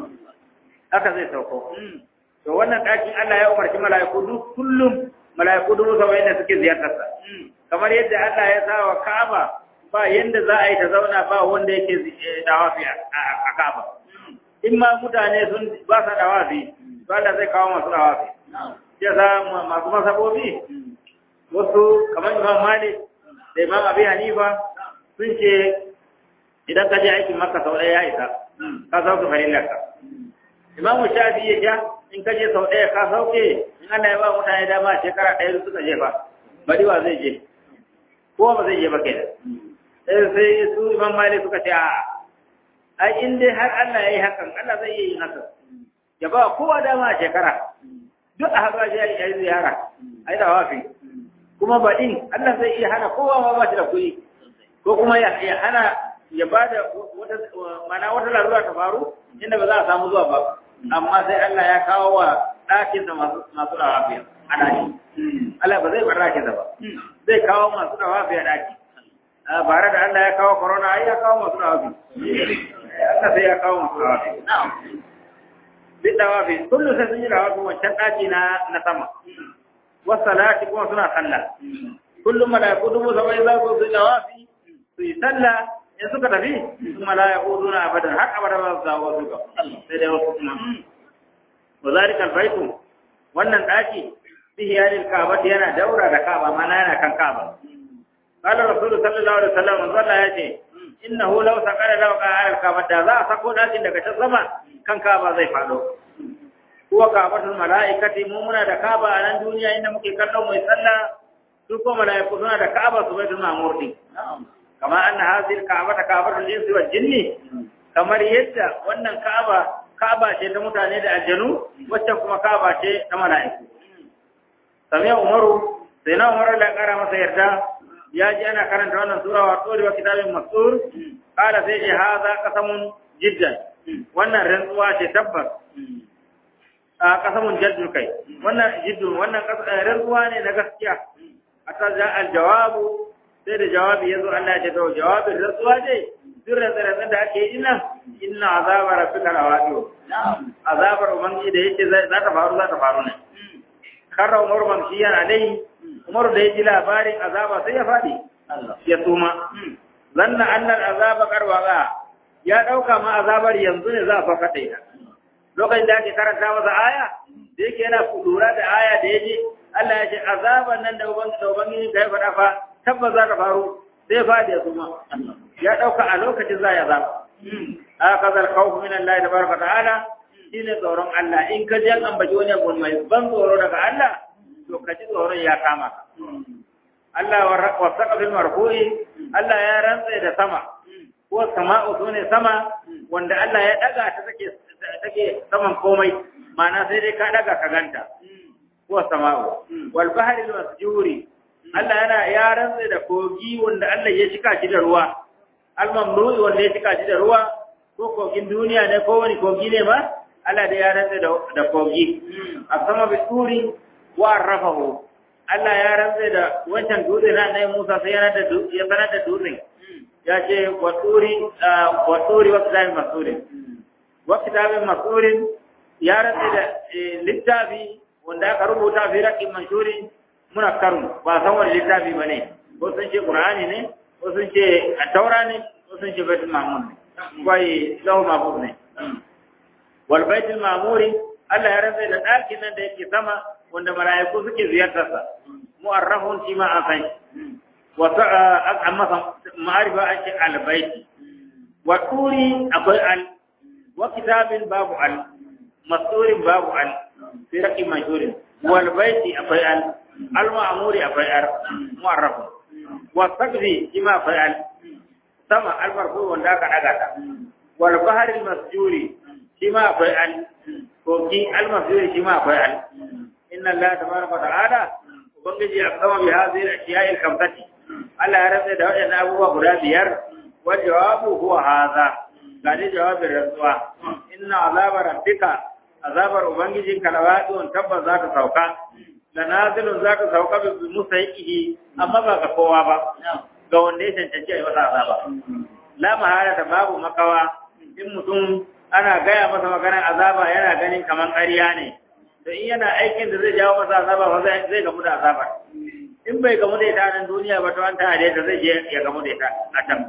haka zai sauko to wannan dakin Allah ya umarci mala'iku duk kullum mala'iku duk saba'in da suke ziyartar sa kamar yadda Allah ya sa wa Ka'aba ba yanda za a yi ta zauna ba wanda yake dawafi a Ka'aba in ma mutane sun ba sa dawafi to Allah zai kawo masu dawafi ya za masu masabobi wasu kamar Imam Malik da Imam Abi Hanifa sun ce idan ka je aikin Makka sau ɗaya ya isa ka sauke farillarka Imam Shafi ya ja in ka je sau ɗaya ka sauke in Allah ya ba mutane dama shekara ɗaya suka je ba bari wa zai je ko ba zai je ba kenan sai su Imam Malik suka ce a ai in dai har Allah ya yi hakan Allah zai yi hakan ya ba kowa dama a shekara duk a haɗuwa shi ya yi ziyara a yi tawafi kuma baɗin Allah zai iya hana kowa ma ba shi da kuɗi ko kuma ya hana ya ba da mana wata larura ta faru inda ba za a samu zuwa ba amma sai Allah ya kawo wa ɗakin da masu tawafi a ɗaki Allah ba zai bar ɗakin da ba zai kawo masu tawafi a ɗaki bare da Allah ya kawo corona ai ya kawo masu tawafi Allah sai ya kawo masu tawafi duk tawafi kullu sai sun yi tawafi wancan ɗaki na na sama wasalati kuma suna sallah kullum malaiku dubu saba'in za su yi tawafi su yi sallah in suka tafi su malaiku suna abadan har abada ba su dawo su ga sai dai wasu kuma wa zalika albaytu wannan ɗaki bihi yalil ka'bati yana daura da ka'aba mana yana kan ka'aba qala rasul sallallahu alaihi wasallam zalla yace innahu law saqala law qala al-ka'bati za a sako ɗakin daga can sama kan ka'aba zai fado kuwa ka'batul mala'ikati mu muna da ka'aba a nan duniya inda muke kallon mai sallah su ko mala'iku suna da ka'aba su baitul ma'mur din kama anna hadhihi al-ka'bata ka'batul insi wal jinni kamar yadda wannan ka'aba ka'aba ce ta mutane da aljanu wacce kuma ka'aba ce ta mala'iku samiya umaru sai na umaru da kara masa yarda ya ji ana karanta wannan sura wa tori wa kitabin masur kala sai ce haza qasamun jiddan wannan rantsuwa ce tabbas a kasamun jaddul kai wannan jiddun wannan rantsuwa ne na gaskiya hatta za al jawabu sai da jawabi yazo Allah ya ce to jawabin rantsuwa ce duk rantsuwa da ake yi nan inna azaba rabbika lawaqi azabar ubangi da yake za ta faru za ta faru ne karra umar ban shi yana dai umar da yake labarin azaba sai ya fadi ya tuma zanna annal azaba qarwaga ya dauka ma azabar yanzu ne za a faka ta lokacin da ake karanta masa aya da yake yana lura da aya da yake Allah ya ce azaban nan da ubangi da ubangi kai fada fa tabbas za ta faru sai fadi ya tuma ya dauka a lokacin za ya zaba akazal khawf min Allah tabaraka ta'ala shine tsoron Allah in ka ji an ambaci wani abu mai ban tsoro daga Allah to ka ji tsoron ya kama Allah wa saqafil marfu'i Allah ya rantsa da sama ko sama'u sune sama wanda Allah ya daga ta take take saman komai ma'ana sai dai ka daga ka ganta ko sama'u wal bahri al masjuri Allah yana ya rantsa da kogi wanda Allah ya shika shi da ruwa al mamnu'i wanda ya shika shi da ruwa ko kogin duniya ne ko wani kogi ne ma Allah da ya rantsa da da kogi asama bi turi wa rafahu Allah ya rantsa da wancan dutse na Annabi Musa sai yana da ya sanar da dutsen ya ce wa turi wa turi wa kitabin masurin wa kitabin masurin ya rantsa da littafi wanda aka rubuta fi raqin manshurin munakkarun ba san wani littafi bane ko sun ce Qur'ani ne ko sun ce Taura ne ko sun ce Baitul Ma'mur wai lahu mahfuz ne wal Baitul Ma'mur Allah ya rantsa da ɗakin nan da yake sama wanda mala'iku suke ziyartar sa mu'arrafun shi ma an san wa amma ma'arifa ake al-baiti wa turi akwai al wa kitabin babu al masurin babu al fi raqi majhurin wal baiti akwai al al-ma'muri akwai al mu'arrafun wa sagri shi ma akwai al sama al-marfu wanda aka daga ta wal bahri al-masjuri shi ma akwai al koki al-masjuri shi ma akwai al inna Allah tabaraka wa ta'ala ubangiji aqsama bi hadhihi al-ashiya'i al-khamsati Allah ya rantsa da wadannan abubuwa guda biyar wa jawabu huwa hadha gani jawabin rantsuwa inna azaba rabbika azabar ubangijin kalawatun tabbas za ta sauka da nazilun za ta sauka bi musaiqihi amma ba ga kowa ba ga wanda ya cancanci a yi masa azaba la mahala da babu makawa in mutum ana gaya masa maganar azaba yana ganin kaman ƙarya ne to in yana aikin da zai jawo masa azaba ba zai gamu da azaba in bai gamu da ita nan duniya ba to an tana da ita zai je ya gamu da ita a can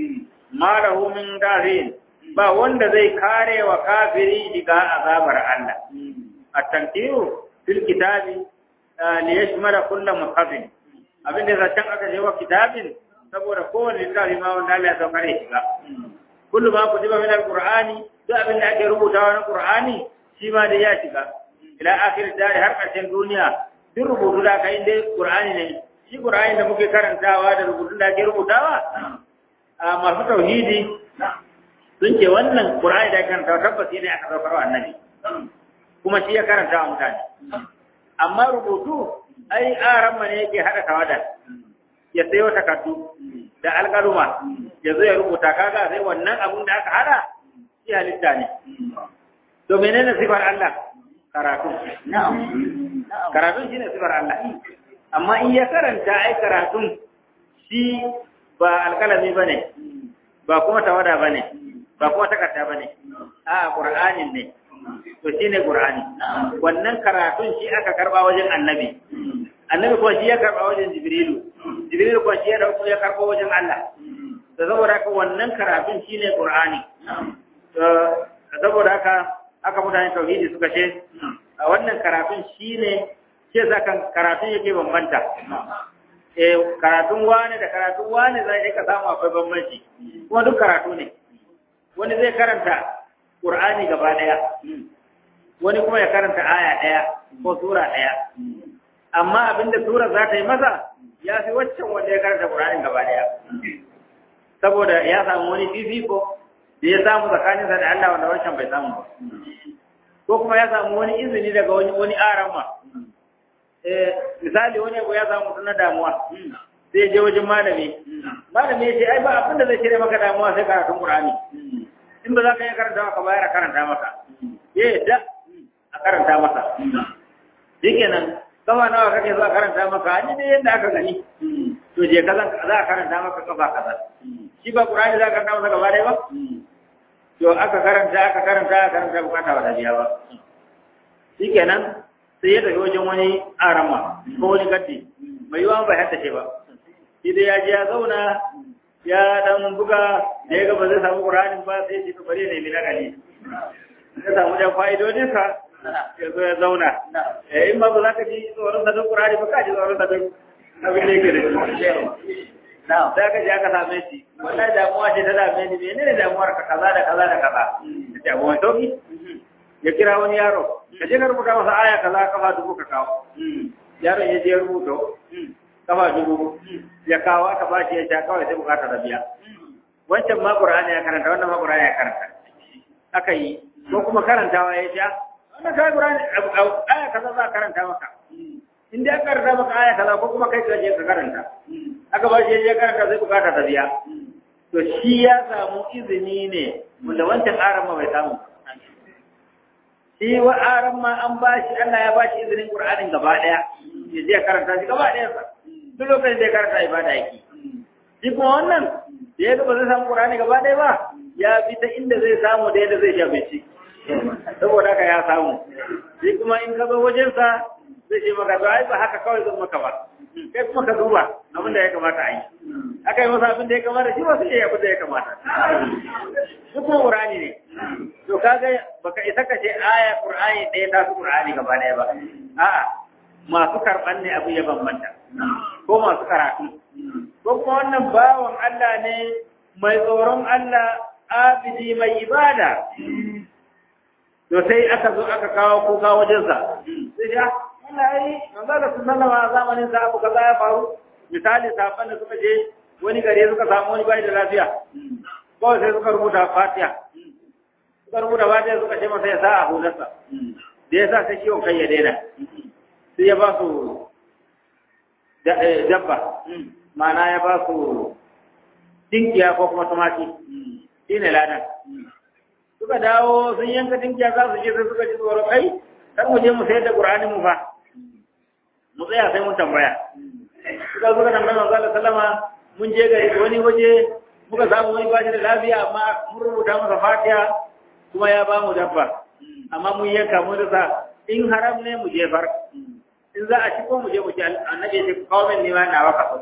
ma lahu min darin ba wanda zai kare wa kafiri daga azabar Allah at-tankiru fil kitabi li yashmala kullu mushafin abin da zan aka je wa kitabin saboda kowanne littafi ma wanda Allah ya saukare shi ba kullu ma kutiba min al-qur'ani duk abin da ake rubutawa na qur'ani shi ma da ya shiga ila akhir dari har ƙarshen duniya duk rubutu da kai dai qur'ani ne shi qur'ani da muke karantawa da rubutun da ake rubutawa a masu tauhidi sun ce wannan qur'ani da ake karantawa tabbas ne aka saukar wa annabi kuma shi ya karanta wa mutane amma rubutu ai aran ne yake hada tawada ya sayo takardu da alƙaluma ya zo ya rubuta kaga sai wannan abun da aka hada shi halitta ne to menene sifar Allah karatu na'am karatu shine sifar Allah amma in ya karanta ai karatun shi ba alƙalami bane ba kuma tawada bane ba kuma takarda bane a qur'anin ne to shine qur'ani wannan karatun shi aka karba wajen annabi annabi ko shi ya karba wajen jibrilu jibrilu ko shi ya dauko ya karba wajen Allah da saboda haka wannan karatun shine qur'ani saboda haka aka mutane tauhidi suka ce a wannan karatun shine ce zakan karatun yake bambanta eh karatun wani da karatun wani zai ka samu akwai bambanci kuma duk karatu ne wani zai karanta qur'ani gaba daya wani kuma ya karanta aya daya ko sura daya amma abinda sura za ta yi masa ya fi waccan wanda ya karanta qur'ani gaba daya saboda ya samu wani fifiko da ya samu tsakaninsa da Allah wanda wancan bai samu ba ko kuma ya samu wani izini daga wani wani arama eh misali wani abu ya samu tuna damuwa sai je wajen malami malami ya ce ai ba abin da zai cire maka damuwa sai karatun Qur'ani in in ba za ka yi karanta ka bayar a karanta maka ya yadda a karanta maka shikenan kafa nawa kake za a karanta maka an yi ne yadda aka gani to je ka za a karanta maka kafa kaza shi ba Qur'ani za ka karanta masa gaba ɗaya ba to aka karanta aka karanta aka karanta bukata ba ta biya ba shikenan sai ya tafi wajen wani arama ko wani gatti mai yiwa ba haddace ba shi dai ya je ya zauna ya dan buga da ya ga ba zai samu Qur'anin ba sai ya bari ne mina gali ya samu da fa'idodin sa ya zo ya zauna eh in ba za ka ji tsoron da Qur'ani ba ka ji tsoron da abin da yake da shi na da ka ji aka same shi wallahi damuwa ce ta dame ni menene damuwar ka kaza da kaza da kaza damuwa toki ya kira wani yaro ka je ka rubuta masa aya kaza kafa dubu ka kawo yaron ya je ya rubuto kafa dubu ya kawo aka ba shi ya sha kawai sai bukata da biya wancan ma Qur'ani ya karanta wannan ma Qur'ani ya karanta aka yi ko kuma karantawa ya sha wannan kai Qur'ani aya kaza za karanta maka in dai aka karanta maka aya kaza ko kuma kai ka je ka karanta aka ba shi ya karanta sai bukata da biya to shi ya samu izini ne wanda wancan aran ma bai samu shi wa aran ma an ba shi Allah ya ba shi izinin Qur'anin gaba daya ya je karanta shi gaba daya sa duk lokacin da ya karanta ibada yake shi kuma wannan da ya ga ba zai samu Qur'ani gaba daya ba ya bi ta inda zai samu da yadda zai shafe shi saboda haka ya samu shi kuma in ka zo wajen sa zai ce maka to ai ba haka kawai zan maka ba kai kuma ka duba abin da ya kamata a yi aka yi masa abin da ya kamata shi ba su yi abin da ya kamata shi kuma Qur'ani ne to kaga baka isa ka ce aya Qur'ani ɗaya ta su Qur'ani gaba ɗaya ba a'a masu karɓan ne abu ya bambanta ko masu karatu ko kuma wannan bawan Allah ne mai tsoron Allah abidi mai ibada to sai aka zo aka kawo kuka wajensa sai ya Allah ai manzo da sallama zamanin sa abu kaza ya faru misali safan da suka je wani gare suka samu wani bai da lafiya ko sai suka rubuta Fatiha suka rubuta Fatiha suka ce masa ya sa a hularsa da ya sa sai ciwon kai ya daina sai ya ba su dabba ma'ana ya ba su dinkiya ko kuma tumaki shine ladan suka dawo sun yanka dinkiya za su je sai suka ji tsoron kai kar mu je mu sayar da Qur'ani mu fa mu tsaya sai mun tambaya suka zo nan manzon Allah sallama mun je ga wani waje muka samu wani bashi da lafiya amma mun rubuta masa Fatiha kuma ya ba mu dabba amma mun yanka mu da in haram ne mu je far in za a ci ko mu je mu ci annabi ya ce kawo min ne ma na waka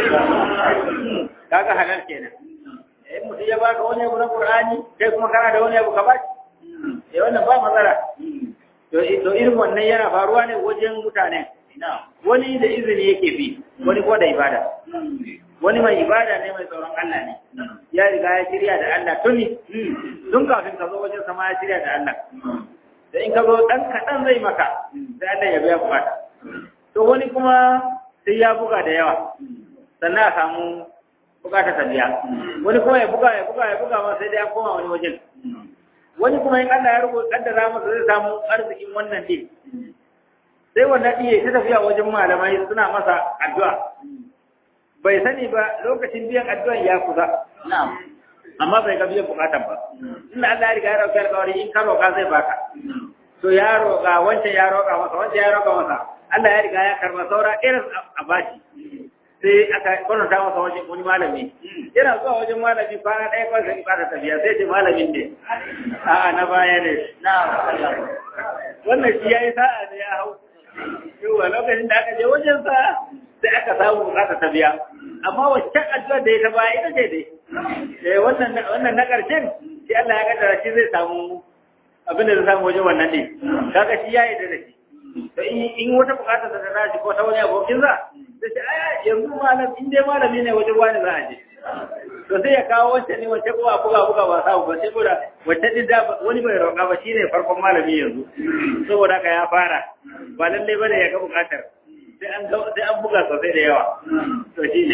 kaga halal kenan eh mutum ya baka wani abu na Qur'ani kai kuma kana da wani abu ka baki eh wannan ba matsala to irin wannan yana faruwa ne wajen mutane wani da izini yake bi wani ko da ibada wani mai ibada ne mai tsoron Allah ne ya riga ya shirya da Allah tuni tun kafin ka zo wajen sama ya shirya da Allah da in ka zo dan kaɗan zai maka sai Allah ya biya bukata to wani kuma sai ya buga da yawa sannan a samu bukata ta biya wani kuma ya buga ya buga ya buga ma sai dai an koma wani wajen wani kuma in Allah ya rubuta kaddara masa zai samu arzikin wannan din sai wannan diye ta tafiya wajen malamai suna masa addu'a bai sani ba lokacin biyan addu'an ya kusa na'am amma bai ga biyan bukatan ba inda Allah ya riga ya rauka alƙawari in ka roƙa zai baka to ya roƙa wancan ya roƙa masa wancan ya roƙa masa Allah ya riga ya karba saura irin a bashi sai aka kwanta masa wajen wani malami yana zuwa wajen malami kwana ɗaya kawai sai ba ta tafiya sai ce malamin ne a'a na baya ne na wannan shi yayi sa'a ne ya hau yawa lokacin da aka je wajen sa sai aka samu bukata ta biya amma wacce addu'a da ya ta baya ita ce dai eh wannan wannan na karshen shi Allah ya kaddara shi zai samu abin da zai samu wajen wannan ne kaga shi yayi da shi to in wata bukata ta tashi ko ta wani abokin za sai ce aya yanzu malam in dai malami ne wajen wani za a je to sai ya kawo wacce ne wacce kuma buga buga ba sa ba sai guda wacce din da wani bai roƙa ba shine farkon malami yanzu saboda haka ya fara ba lalle bane ya ga bukatar sai an sai an buga sosai da yawa to shine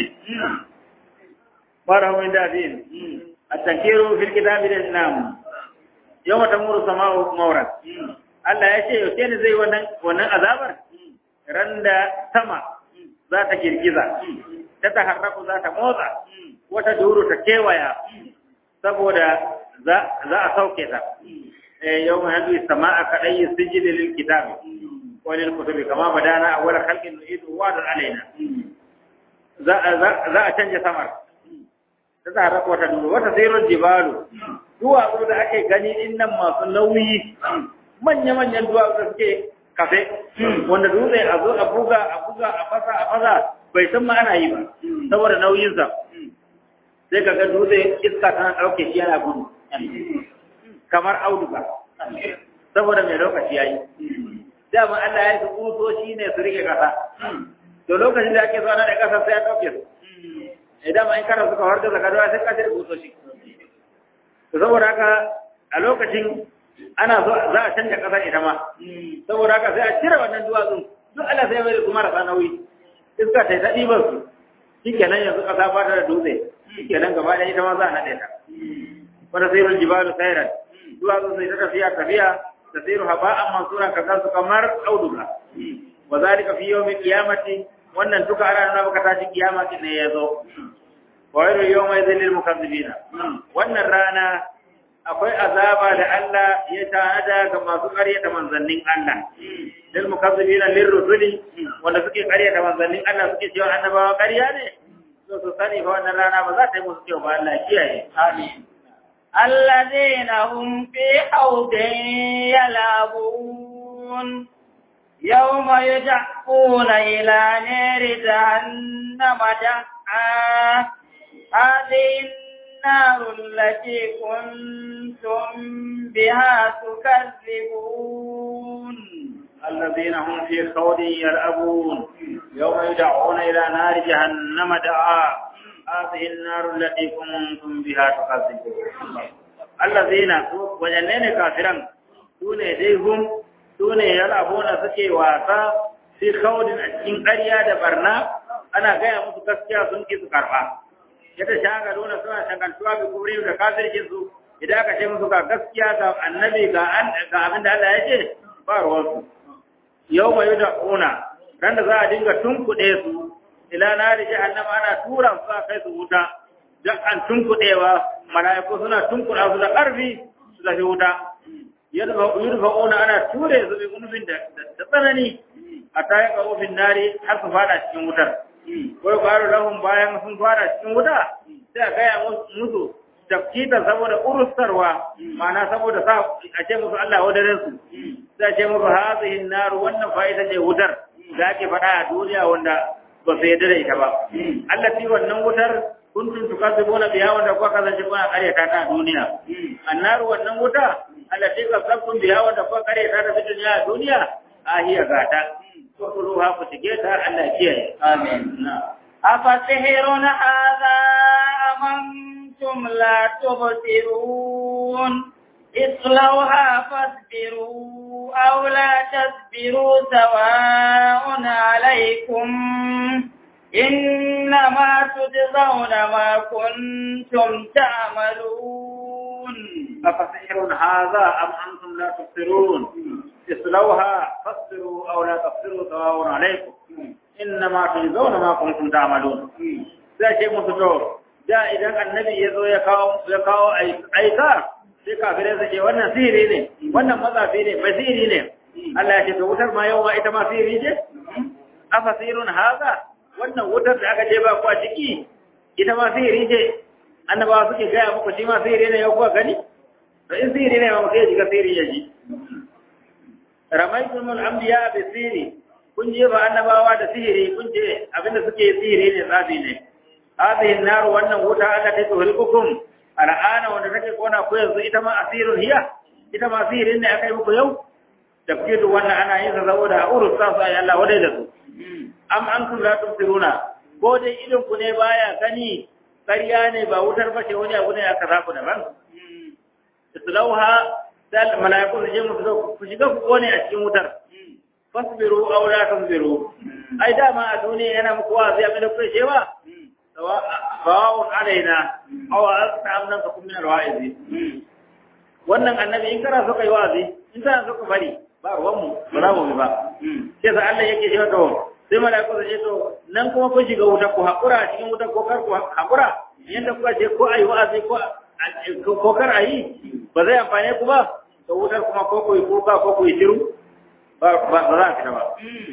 fara mun da din at-tankiru fil kitabi al-islam yawma tamuru sama'u mawran Allah ya ce yau ne zai wannan wannan azabar randa sama za ta girgiza ta taharraku za ta motsa wata duru ta kewaya saboda za za a sauke ta eh yawma yadu sama'a kadai sijil lil kitabi wa lil kutubi kama badana awwal khalqin nu'idu wa alaina za za a canja samar ta tsara wata duru wata sayrul jibalu duwatsu da ake gani innan masu nauyi manya-manyan duwatsu da suke kafe wanda dutse a zo a buga a buga a fasa a fasa bai san ma ana yi ba saboda nauyinsa sai ka ga dutse iska tana ɗauke shi yana gudu kamar auduga saboda mai lokaci ya yi dama Allah ya yi su kusoshi ne su rike ƙasa to lokacin da ake zuwa na da ƙasa sai ya ɗauke su idan ma in kana suka warda zaka dawa sai ka jira kusoshi to saboda haka a lokacin ana so za a canja ƙasar ita ma saboda haka sai a cire wannan duwatsun duk Allah sai mai da su marasa nauyi iska ta yi ta ɗiban su shi kenan yanzu ƙasa ba ta da dutse shi kenan gaba ɗaya ita ma za a naɗe ta wata sayarun jibalu sayran duwatsun sai ta tafiya tafiya ta sayar haba'an mansura ka su kamar auduga wa zalika fi yawmi qiyamati wannan duka ana nuna maka tashin kiyama ne ya zo wa yawma yawma yadhil mukazzibina wannan rana akwai azaba da Allah ya tanada ga masu ƙaryata manzannin Allah lil mukazzibina lirrusuli wanda suke ƙaryata manzannin Allah suke cewa annabawa ƙarya ne to su sani fa wannan rana ba za ta yi musu kyau ba Allah kiyaye amin alladheena hum fi hawdin yalabun yawma yud'una ila nari jahannama da'a hadhihi النار التي كنتم بها تكذبون الذين هم في خوض يلعبون يوم يدعون إلى نار جهنم دعا هذه النار التي كنتم بها تكذبون الذين وجنين كافرا دون يديهم دون يلعبون سكي واسا في خوض أجين قرية دبرنا أنا قاية متكسكية سنكي سكرها yadda shagaluna suna shagaltuwa ga kubrin da kafircin su idan aka ce musu ga gaskiya ga annabi ga ga abin da Allah ya ce ba ruwan su yawma yud'una dan da za a dinga tunkuɗe su ila nari jahannama ana tura su a kai su wuta dan an tunkuɗewa malaiku suna tunkuɗa su da ƙarfi su tafi wuta yudfa'una ana ture su bi unufin da tsanani hatta ya kawo fin nari har su fada cikin wutar wai ƙwaro lahun bayan sun fara cikin wuta sai a gaya musu tafkita saboda urustarwa ma'ana saboda sa a ce musu Allah wadaren su sai a ce musu hazihin naru wannan fa'ida ce wutar da ake faɗa a duniya wanda ba su yadda da ita ba Allah fi wannan wutar kuntum tukazibuna biha wanda kuka kasance kuna ƙaryata ta a duniya annaru wannan wuta Allah fi kasabtum biha wanda kuka ƙaryata ta a duniya a hiya gata فقلوها فتجيتها ألا كيه آمين أفسحر هذا أم أنتم لا تبصرون اصلوها فاصبروا أو لا تصبروا سواء عليكم إنما تجزون ما كنتم تعملون أفسحر هذا أم أنتم لا تبصرون اصلوها فاصبروا او لا تصبروا سواء عليكم انما تجزون ما كنتم تعملون sai ce musu to da idan annabi ya zo ya kawo ya kawo aika sai kafirai su ce wannan sihiri ne wannan mazafi ne mai sihiri ne Allah ya ce to wutar ma yau ma ita ma sihiri ce afa sihirun haza wannan wutar da aka je ba ku a ciki ita ma sihiri ce annabawa suke gaya muku shi ma sihiri ne ya kuwa gani to in sihiri ne ma mutum ya shiga sihiri ya ji ramaitumul anbiya bi sihiri kun je ba annabawa da sihiri kun je abinda suke sihiri ne tsafi ne hadhihi nar wannan wuta Allah ta tuhriqukum al'ana wanda take kona ko yanzu ita ma asirun hiya ita ma sihirin ne akai muku yau tafkidu wannan ana yin saboda urus sa sai Allah wadai da su am antum la tumsiruna ko dai idan ku ne baya gani ƙarya ne ba wutar bace wani abu ne aka zaku daban islauha sai malaiku su je musu ku shiga ku kone a cikin wutar fasbiru aw la tasbiru ai dama a duniya yana muku wazi abin da kuke cewa sawa'un alaina aw astamna ka min alwa'izi wannan annabi in kana so kai wazi in kana so ka bari ba ruwan mu ba za mu ba sai da Allah yake cewa to sai malaiku su ce to nan kuma kun shiga wuta ku hakura cikin wuta ko kar ku hakura yanda kuka ce ko ai wazi ko ko kar a yi ba zai amfane ku ba to wutar kuma ko ku yi kuka ko ku yi shiru ba za a fita ba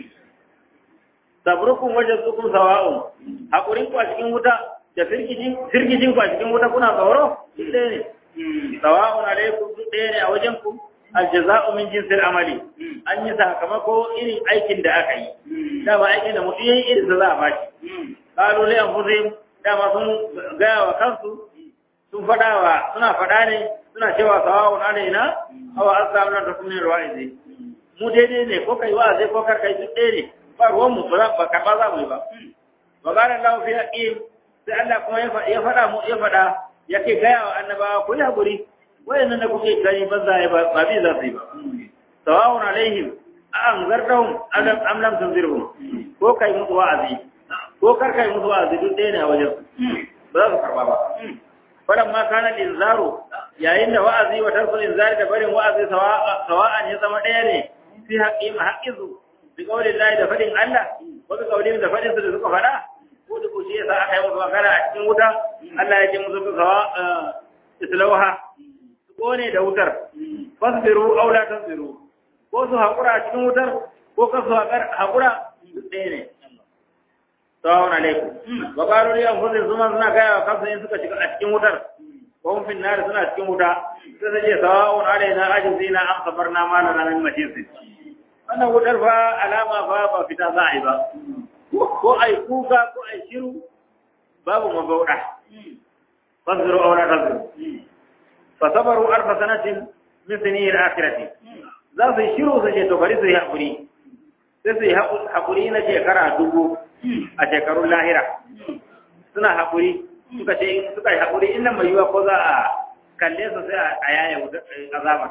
sabrukun wajen tsukun sawa'un hakurin ku a cikin wuta da firgijin ku a cikin wuta kuna tsoro duk ɗaya ne sawa'un alaikum duk ɗaya ne a wajen ku aljaza'u min jinsil amali an yi sakamako irin aikin da aka yi dama aikin da mutum yayi irin da za a bashi qalu li anfusihim dama sun gaya wa kansu sun faɗa wa suna faɗa ne suna cewa sawa'un alaina aw aslamna tasmin alwa'izi mu daidai ne ko kai wa'azi ko kar kai duk ɗaya ne ba ruwan mu ba ba karba za mu yi ba wa qala Allahu fi aqim sai Allah kuma ya faɗa mu ya faɗa yake gaya wa annabawa ku yi hakuri wayannan da kuke gani banza ya ba bi za su yi ba sawa'un alaihim an zartahum adam am lam tunzirhum ko kai musu wa'azi ko kar kai musu wa'azi duk ɗaya ne a wajen ba za su karba ba fadan ma kana inzaru yayin da wa'azi wa tarkul inzari da barin wa'azi sawa'an ya zama ɗaya ne fi haqqi ma haqqizu bi qawli Allah da fadin Allah ko bi qawli da fadin su da suka fada ko da kuce yasa aka yi musu magana a cikin wuta Allah ya ce musu sawa islauha ko ne da wutar fasbiru aw la tasbiru ko su hakura a cikin wutar ko ka su hakura duk ɗaya ne Assalamu alaikum. Wa qalu li anfusihim zuma suna gaya wa kansu in suka shiga a cikin wutar. Ko mun fin nar suna cikin wuta. Sai su ce sawa'un alaina ajzina am sabarna ma lana min majlis. Wannan wutar fa alama fa ba fita za a yi ba. Ko ai kuka ko ai shiru babu mabauda. Fasbiru aw la tasbiru. Fa sabaru alf sanatin min sinin al-akhirati. Za su shiru su ce to bari su yi hakuri. Sai su yi hakuri na shekara dubu. A shekarun lahira suna haƙuri suka ce suka yi haƙuri in nan mai yiwa ko za a kalle su sai a yaya azaba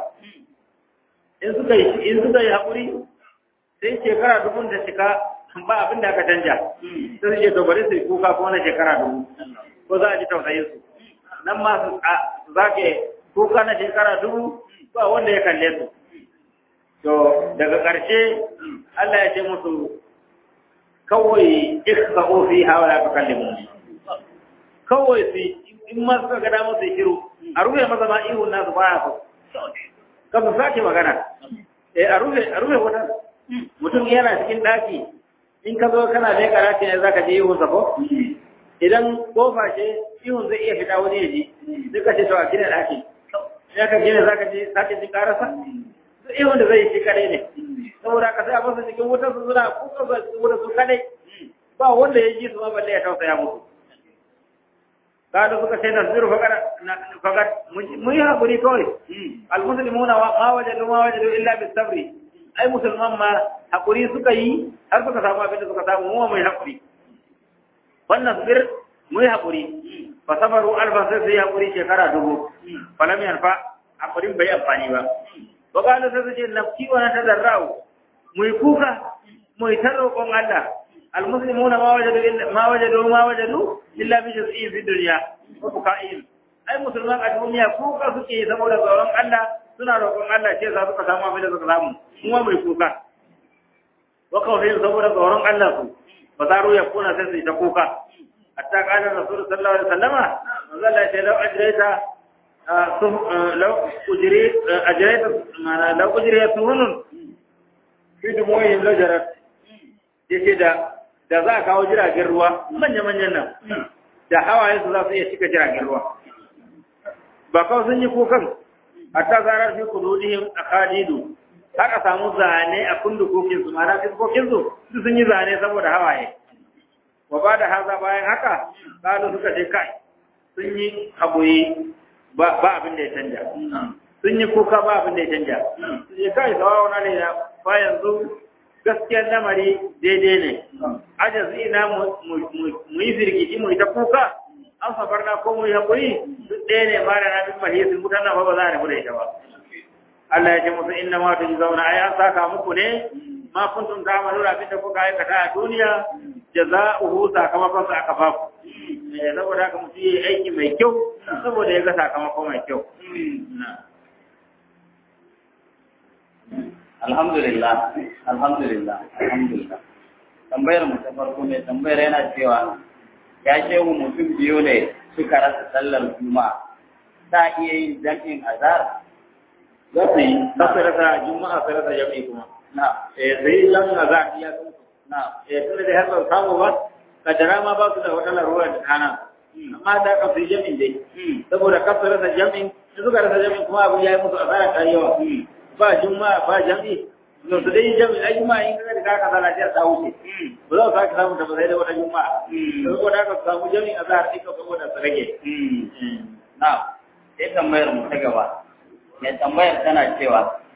in suka yi in suka yi haƙuri sai shekara dubun ta cika ba abin da aka canja sai su ce to bari su yi kuka ko na shekara dubu ko za a ji tausayin su nan ma su zake kuka na shekara dubu ba wanda ya kalle su to daga ƙarshe Allah ya ce musu kawai ikhsa'u fiha wa la tukallimun kawai su in ma suka ga dama su shiru a rufe masa ma ihun nasu baya so kan sake magana eh a rufe a rufe wata mutum yana cikin daki in ka zo kana da karatu ne zaka je ihun sa ko idan kofa ce ihun zai iya fita wani yaji duka ce to a gina daki ya ka gina zaka je sake ji karasa ihun da zai shi kare ne saboda ka sai a masa cikin wutar su suna kuka ba su wutar su kadai ba wanda ya ji su ma balle ya tausaya musu kada suka sai nasbiru fakar fakar mun yi hakuri kawai almuslimuna ma wajadu ma wajadu illa bis sabri ai musulman ma hakuri suka yi har suka samu abin da suka samu mu mai hakuri wannan bir mu yi hakuri fa sabaru alfa sai hakuri shekara dubu falam yanfa hakurin bai amfani ba wa kana sai su ce nafki wa tadarrau mu yi kuka mu yi tarroƙon Allah almuslimuna ma wajadu ma wajadu ma wajadu illa bi jaz'i fi dunya wa buqa'in ai musulman a duniya kuka suke saboda tsoron Allah suna roƙon Allah ce za su ka samu abin da suka samu kuma mu yi kuka wa kawai saboda tsoron Allah su fasaru ya kuna sai su ta kuka hatta kana rasul sallallahu alaihi wasallama manzo Allah ya lau ajraita lau ujri ajraita mana lau ujriya sunun fi dumoyin lajarat yake da da za a kawo jiragen ruwa manya-manyan nan da hawaye su za su iya cika jiragen ruwa ba kawai sun yi kukan hatta zarar fi kududihim a khadidu haka samu zane a kundukokinsu mana fiskokinsu su sun yi zane saboda hawaye wa ba da haza bayan haka kalu suka ce kai sun yi haƙuri ba abin da ya canja sun yi kuka ba abin da ya canja su ce kai sawa wani ne ba yanzu gaskiyar lamari daidai ne ajazi ina mu yi firgiji mu yi ta kuka an sabarna ko mu yi haƙuri duk ɗaya ne ba da na bin mahisi mutane ba ba za a rabu da ita ba Allah ya ce musu inna ma tu zauna ai an saka muku ne ma kuntum ta'maluna abin da kuka aikata a duniya jaza'uhu sakamakon sa aka baku eh saboda haka mutum yi aiki mai kyau saboda ya ga sakamako mai kyau Alhamdulillah, alhamdulillah, alhamdulillah. Tambayar mu ta farko ne, tambayar yana cewa ya ce mu mutum biyu ne suka rasa sallar Juma'a. ta iya yin jam'in azhar za su yi za su rasa juma'a su rasa jami'i kuma na eh sai jami'in azhar ya san su na eh tun da har ba samu ba kadara ma ba su da wata larura da kana amma da ka fi jami'in dai saboda ka su rasa jami'in su suka rasa jami'in kuma abu ya yi musu asara ta yawa ba juma'a ba jami'i to su dai jami'in ai juma'a in kaga da ka kasa lafiyar ta wuce ba za su sake samu ta ba sai da wata juma'a saboda ka samu jami'in azhar ɗin ka saboda su rage na sai tambayar mu ta gaba mai tambayar tana cewa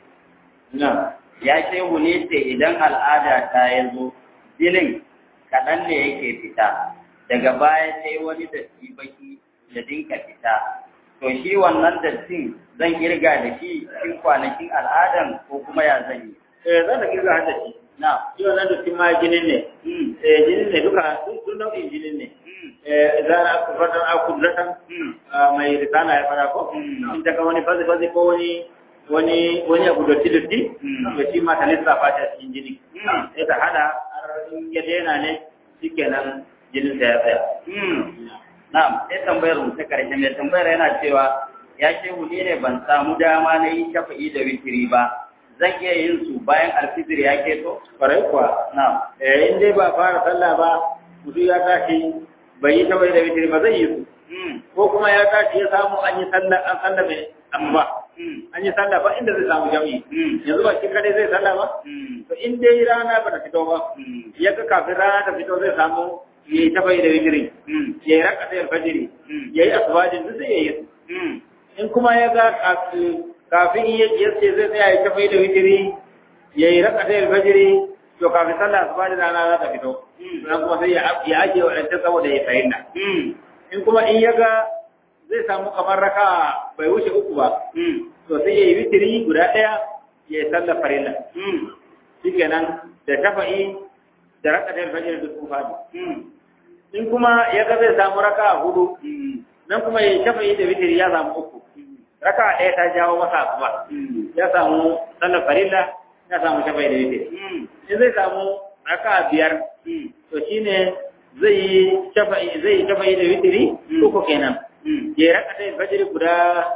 na ya shehu ne ce idan al'ada ta ya zo jinin kaɗan ne yake fita daga baya sai wani datti baki ya dinka fita to shi wannan dattin zan kirga da shi cikin kwanakin al'adan ko kuma ya zan yi eh za ta kirga hada shi na shi wannan dattin ma jinin ne eh jinin ne duka sun nau'in jinin ne eh za a fadar akudratan mai risala ya fara ko in ta ga wani fazi fazi ko wani wani wani abu dotti dotti to shi ma ta lissafa ta cikin jini sai ta hada har in ya daina ne shikenan jinin sa ya tsaya na'am sai tambayar mu ta karshe mai tambayar yana cewa ya shehu ni ne ban samu dama na yi shafa'i da witiri ba zan iya yin su bayan alfijir ya keto kwarai kuwa na'am eh in dai ba fara sallah ba mutum ya tashi bai yi shafa'i da witiri ba zai yi su ko kuma ya tashi ya samu an yi sallah an sallah mai amma an yi sallah ba inda zai samu jami'i yanzu ba shi kadai zai sallah ba to in dai rana ba ta fito ba ya ga kafin rana ta fito zai samu ya yi tabai da witiri ya yi raka da alfajiri ya yi asibajin duk zai yi in kuma ya ga kafin ya ce zai tsaya ya tabai da witiri ya yi raka da alfajiri to kafin sallah asibajin rana za ta fito sannan kuma sai ya ajiye waɗancan saboda ya fahimta in kuma in ya ga zai samu kamar raka bai wuce uku ba to sai ya yi witiri guda ɗaya ya yi sallar farilla shi kenan da tafa'i da raka da alfajir da sun fadi in kuma ya ga zai samu raka hudu nan kuma ya yi tafa'i da witiri ya samu uku raka ɗaya ta jawo masa asuba ya samu sallar farilla ya samu tafa'i da witiri in zai samu raka biyar to shine zai yi tafa'i zai yi tafa'i da witiri uku kenan ya raka ta fajiri guda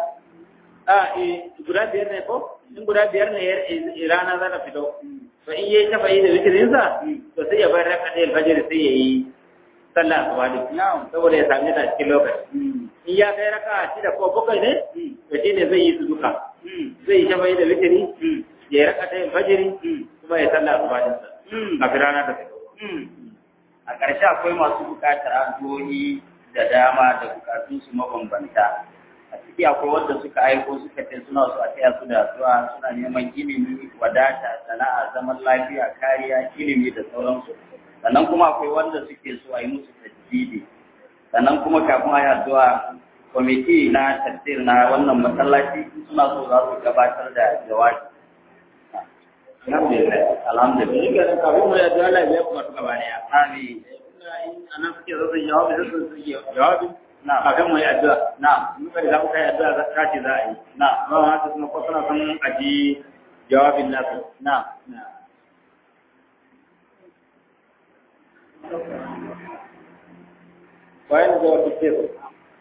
a guda biyar ne ko in guda biyar ne rana za ta fito to in yayi tafayi da zikirin sa to sai ya bar raka ta fajiri sai yayi sallah subhanahu saboda ya sami ta cikin lokaci in ya kai raka shida ko bakwai ne to shine zai yi su duka zai yi tafayi da zikiri ya raka ta fajiri kuma ya sallah subhanahu a rana ta fito a ƙarshe akwai masu buƙatar addu'o'i da dama da bukatunsu mabambanta a ciki akwai wanda suka aiko suka ce suna su a taya su da addu'a suna neman ilimi wadata sana'a zaman lafiya kariya ilimi da sauransu sannan kuma akwai wanda suke so a yi musu tajjidi sannan kuma kafin a yi addu'a kwamiti na tafsir na wannan masallaci suna so za su gabatar da jawabi alhamdulillah alhamdulillah kafin mu yi addu'a Allah ya kuma tuka bane amin anan suke zo zai jawabi sai su yi jawabi na kafin mu yi addu'a na muka da za mu kai addu'a za ta ce za a yi na ba ma su kuma ko suna son aji jawabin nasu na bayan jawabin ce su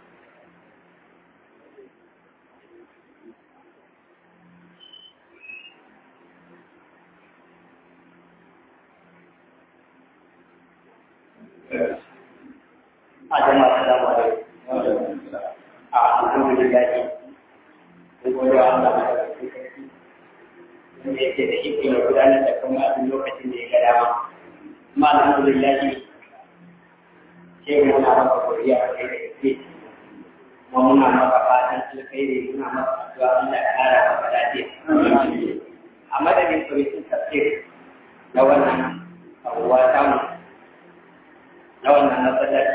Adama assalamu alaikum. Alhamdulillah. Gode wa Allah da kake. Ne yake da iko ya gudanar da kuma a lokacin da ya ga dama. Kuma alhamdulillah. Ke mu na maka godiya a kai da kake. Kuma muna maka fatan alkhairi muna maka addu'a Allah ya kara maka lafiya. A madadin kwamitin tafsir na wannan abuwa tamu na wannan nasarar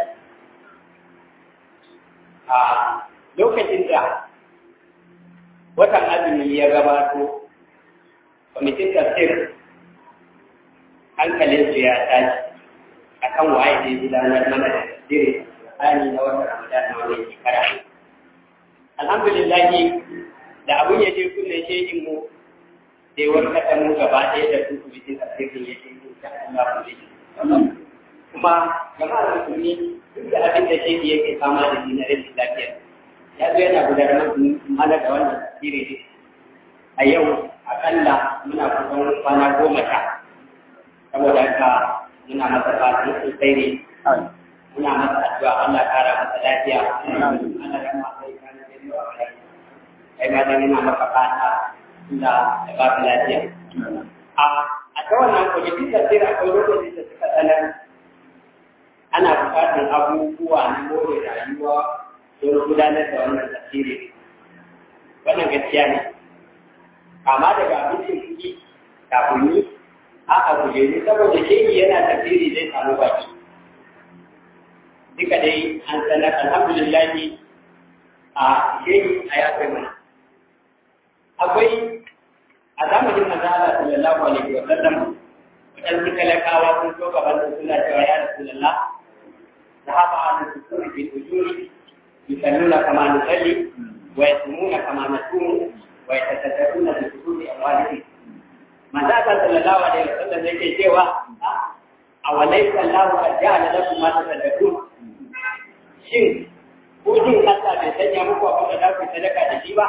a lokacin da watan azumi ya gabato kwamitin tafsir hankalinsu ya tashi a kan waye da gudanar mana da tafsiri tsani na watan ramadan na wannan shekara alhamdulillah da abin ya je kunne shehin mu sai warkata mu gaba ɗaya da su kwamitin tafsirin ya ce insha Allah ku kuma jama'ar musulmi duk da abin da shehi yake fama da shi na rashin lafiya ya zo yana gudanar mana da wannan tasiri a yau akalla muna kusan kwana goma sha saboda haka muna masa fatan sosai ne muna masa addu'a Allah kara masa lafiya Allah ya masa ikana da yawa kai ma dan ina maka fata da ya ba ka lafiya a a ta wannan kwamitin tasiri akwai lokacin da suka sanar ana buƙatar abubuwa na more rayuwa don gudanar da wannan tasiri wannan gaskiya ne amma daga abincin kuɗi kafin yi a a kujeru saboda shehi yana tasiri zai samu baki duka dai an sanar alhamdulillahi a shehi a ya kai mana akwai a zamanin manzo Allah sallallahu alaihi wa sallam wadansu talakawa sun so gaban da suna cewa ya rasulullah ذهب عن الدخول في الأجور يصلون كما نصلي ويصومون كما نصوم ويتصدقون بحدود أموالهم. من ذاك صلى الله عليه وسلم يقول جوا أوليس الله قد جعل لكم ما تصدقون. شيء وجود حتى بسنة مكوا كما ذاك صدقة نجيبة.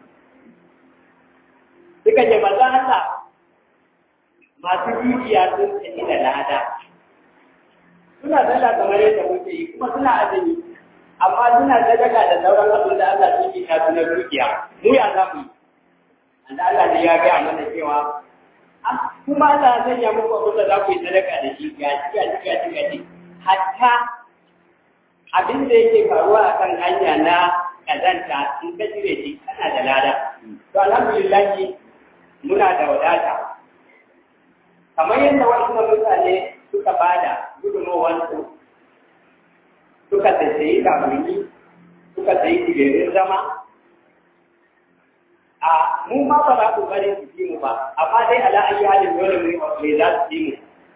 Suka ce ba za ta masu dukiya sun tafi da lada. Suna sallah kamar yadda muke yi kuma suna azumi amma suna sadaka da sauran abin da Allah yake ta na dukiya mu ya za mu yi anda Allah ne ya ga mana cewa ah kuma Allah ya sanya muku abin da za ku yi sadaka da shi ga shi ga shi ga shi ga shi hatta abin da yake faruwa a kan hanya na kazanta in ka jire shi kana da lada to alhamdulillah muna da wadata kamar yadda wasu mutane suka bada gudunmowarsu suka tsaye kamuni suka tsaye tibirin zama a mu ma ba za ku bari su ji mu ba amma dai ala ayi halin dole mu ne za su ji mu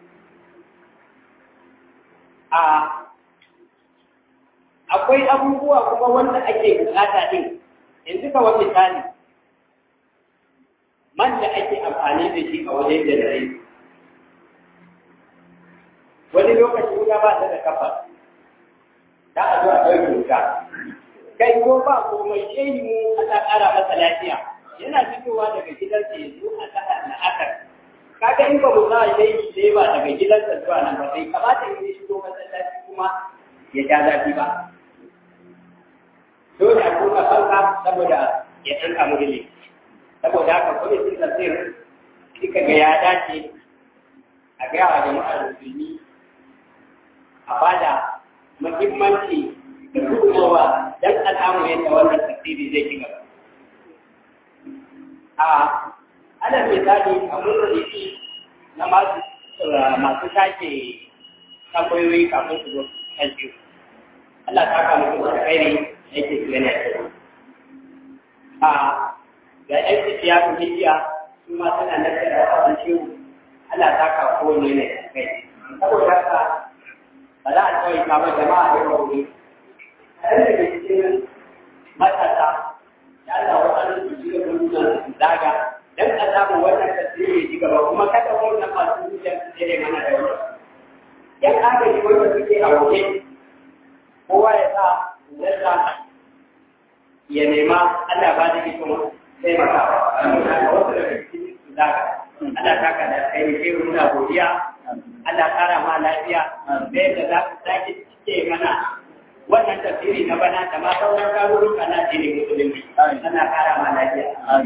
a akwai abubuwa kuma wanda ake bukata din yanzu ka wani misali man da ake amfani da shi a wajen janarai wani lokaci wuta ba ta da kafa da a zo a ɗauki wuta kai ko ba komai shehi mu Allah ƙara masa lafiya yana fitowa daga gidansa ya zo a saka la'akar kaga in ba mu za a shehi da ba daga gidansa zuwa nan ba sai kamata in yi shigo masallaci kuma ya ja zafi ba dole a kuka fanka saboda ya ɗan samu ilimi saboda haka kwamitin tafsir kika ga ya dace a gaya wa jama'ar musulmi a bada muhimmanci da gudunmawa don al'amu yadda wannan tafsiri zai ci gaba. A ana misali a murriki na masu sake tambayoyi kafin su zo kan ciwo. Allah ta kama su da kairi yake su yana ciwo. A ga ‘yan cikiya su hijiya su ma suna nasara da wasan ciwo. Allah ta kama kowane ne kai. Saboda haka ba za a kawai kama jama'a da wuri a yan daga cikin matasa ya Allah waɗannan su shiga gudunan su zaga don a samu wannan tasiri ya ci gaba kuma kada wannan masu zuciya su tsere mana da wani yan agaji wanda suke a waje kowa ya sa zalla ya nema Allah ba da ikon taimakawa a wasu daga cikin su zaga Allah ta ka da kai ne sai muna godiya Allah ƙara ma lafiya da yadda za ku sake cike mana wannan tafsiri na bana da ma sauran garuruka na jini musulunci. Allah ƙara ma lafiya.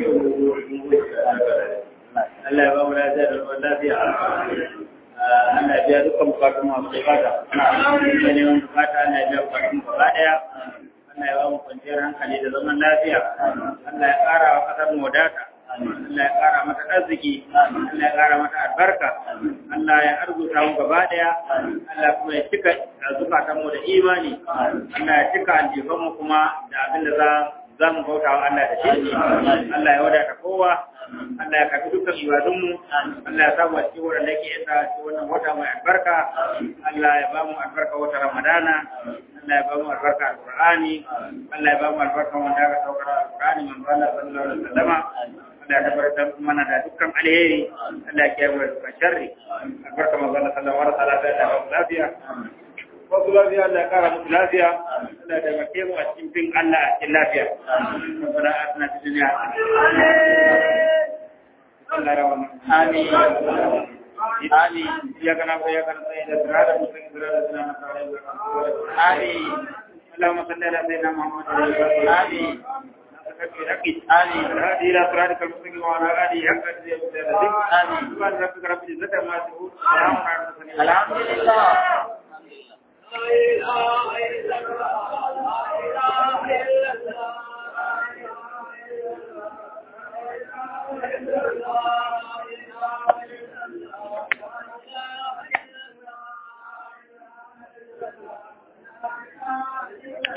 Allah ya ba mu lafiya da ruwan lafiya. Allah ya biya dukkan bukatun masu bukata. Allah ya neman bukata Allah ya biya bukatun gaba ɗaya. Allah ya ba mu kwanciyar hankali da zaman lafiya. Allah ya ƙara wa ƙasar mu wadata. Allah ya ƙara mata arziki, Allah ya ƙara mata albarka, Allah ya arzuta mu gaba ɗaya, Allah kuma ya cika zukatan mu da imani, Allah ya cika aljifan mu kuma da abin da za za mu bauta wa Allah da shi, Allah ya wadata kowa, Allah ya karɓi dukkan ibadunmu, Allah ya samu a cikin waɗanda yake yasa wannan wata mai albarka, Allah ya ba mu albarka wata Ramadana, Allah ya ba mu albarka Al-Qur'ani, Allah ya ba mu albarka wanda aka saukar Al-Qur'ani manzo Allah sallallahu alaihi wasallam. Allah ya tabbatar mana da dukkan alheri, Allah ya kiyaye mu daga sharri. Albarka manzo Allah sallallahu alaihi wasallam da lafiya. wasu lafiya Allah ya kara musu lafiya Allah ya taimake mu a cikin bin Allah a cikin lafiya rabbana atina fid dunya hasanatan amin amin ya kana ya kana sai da rada mutum da sunan Allah amin اللهم صل على سيدنا محمد آمين آمين هذه إلى صراطك المستقيم وعلى آله حق آمين سبحان ربك رب العزة عما يصفون سلام على المرسلين الحمد لله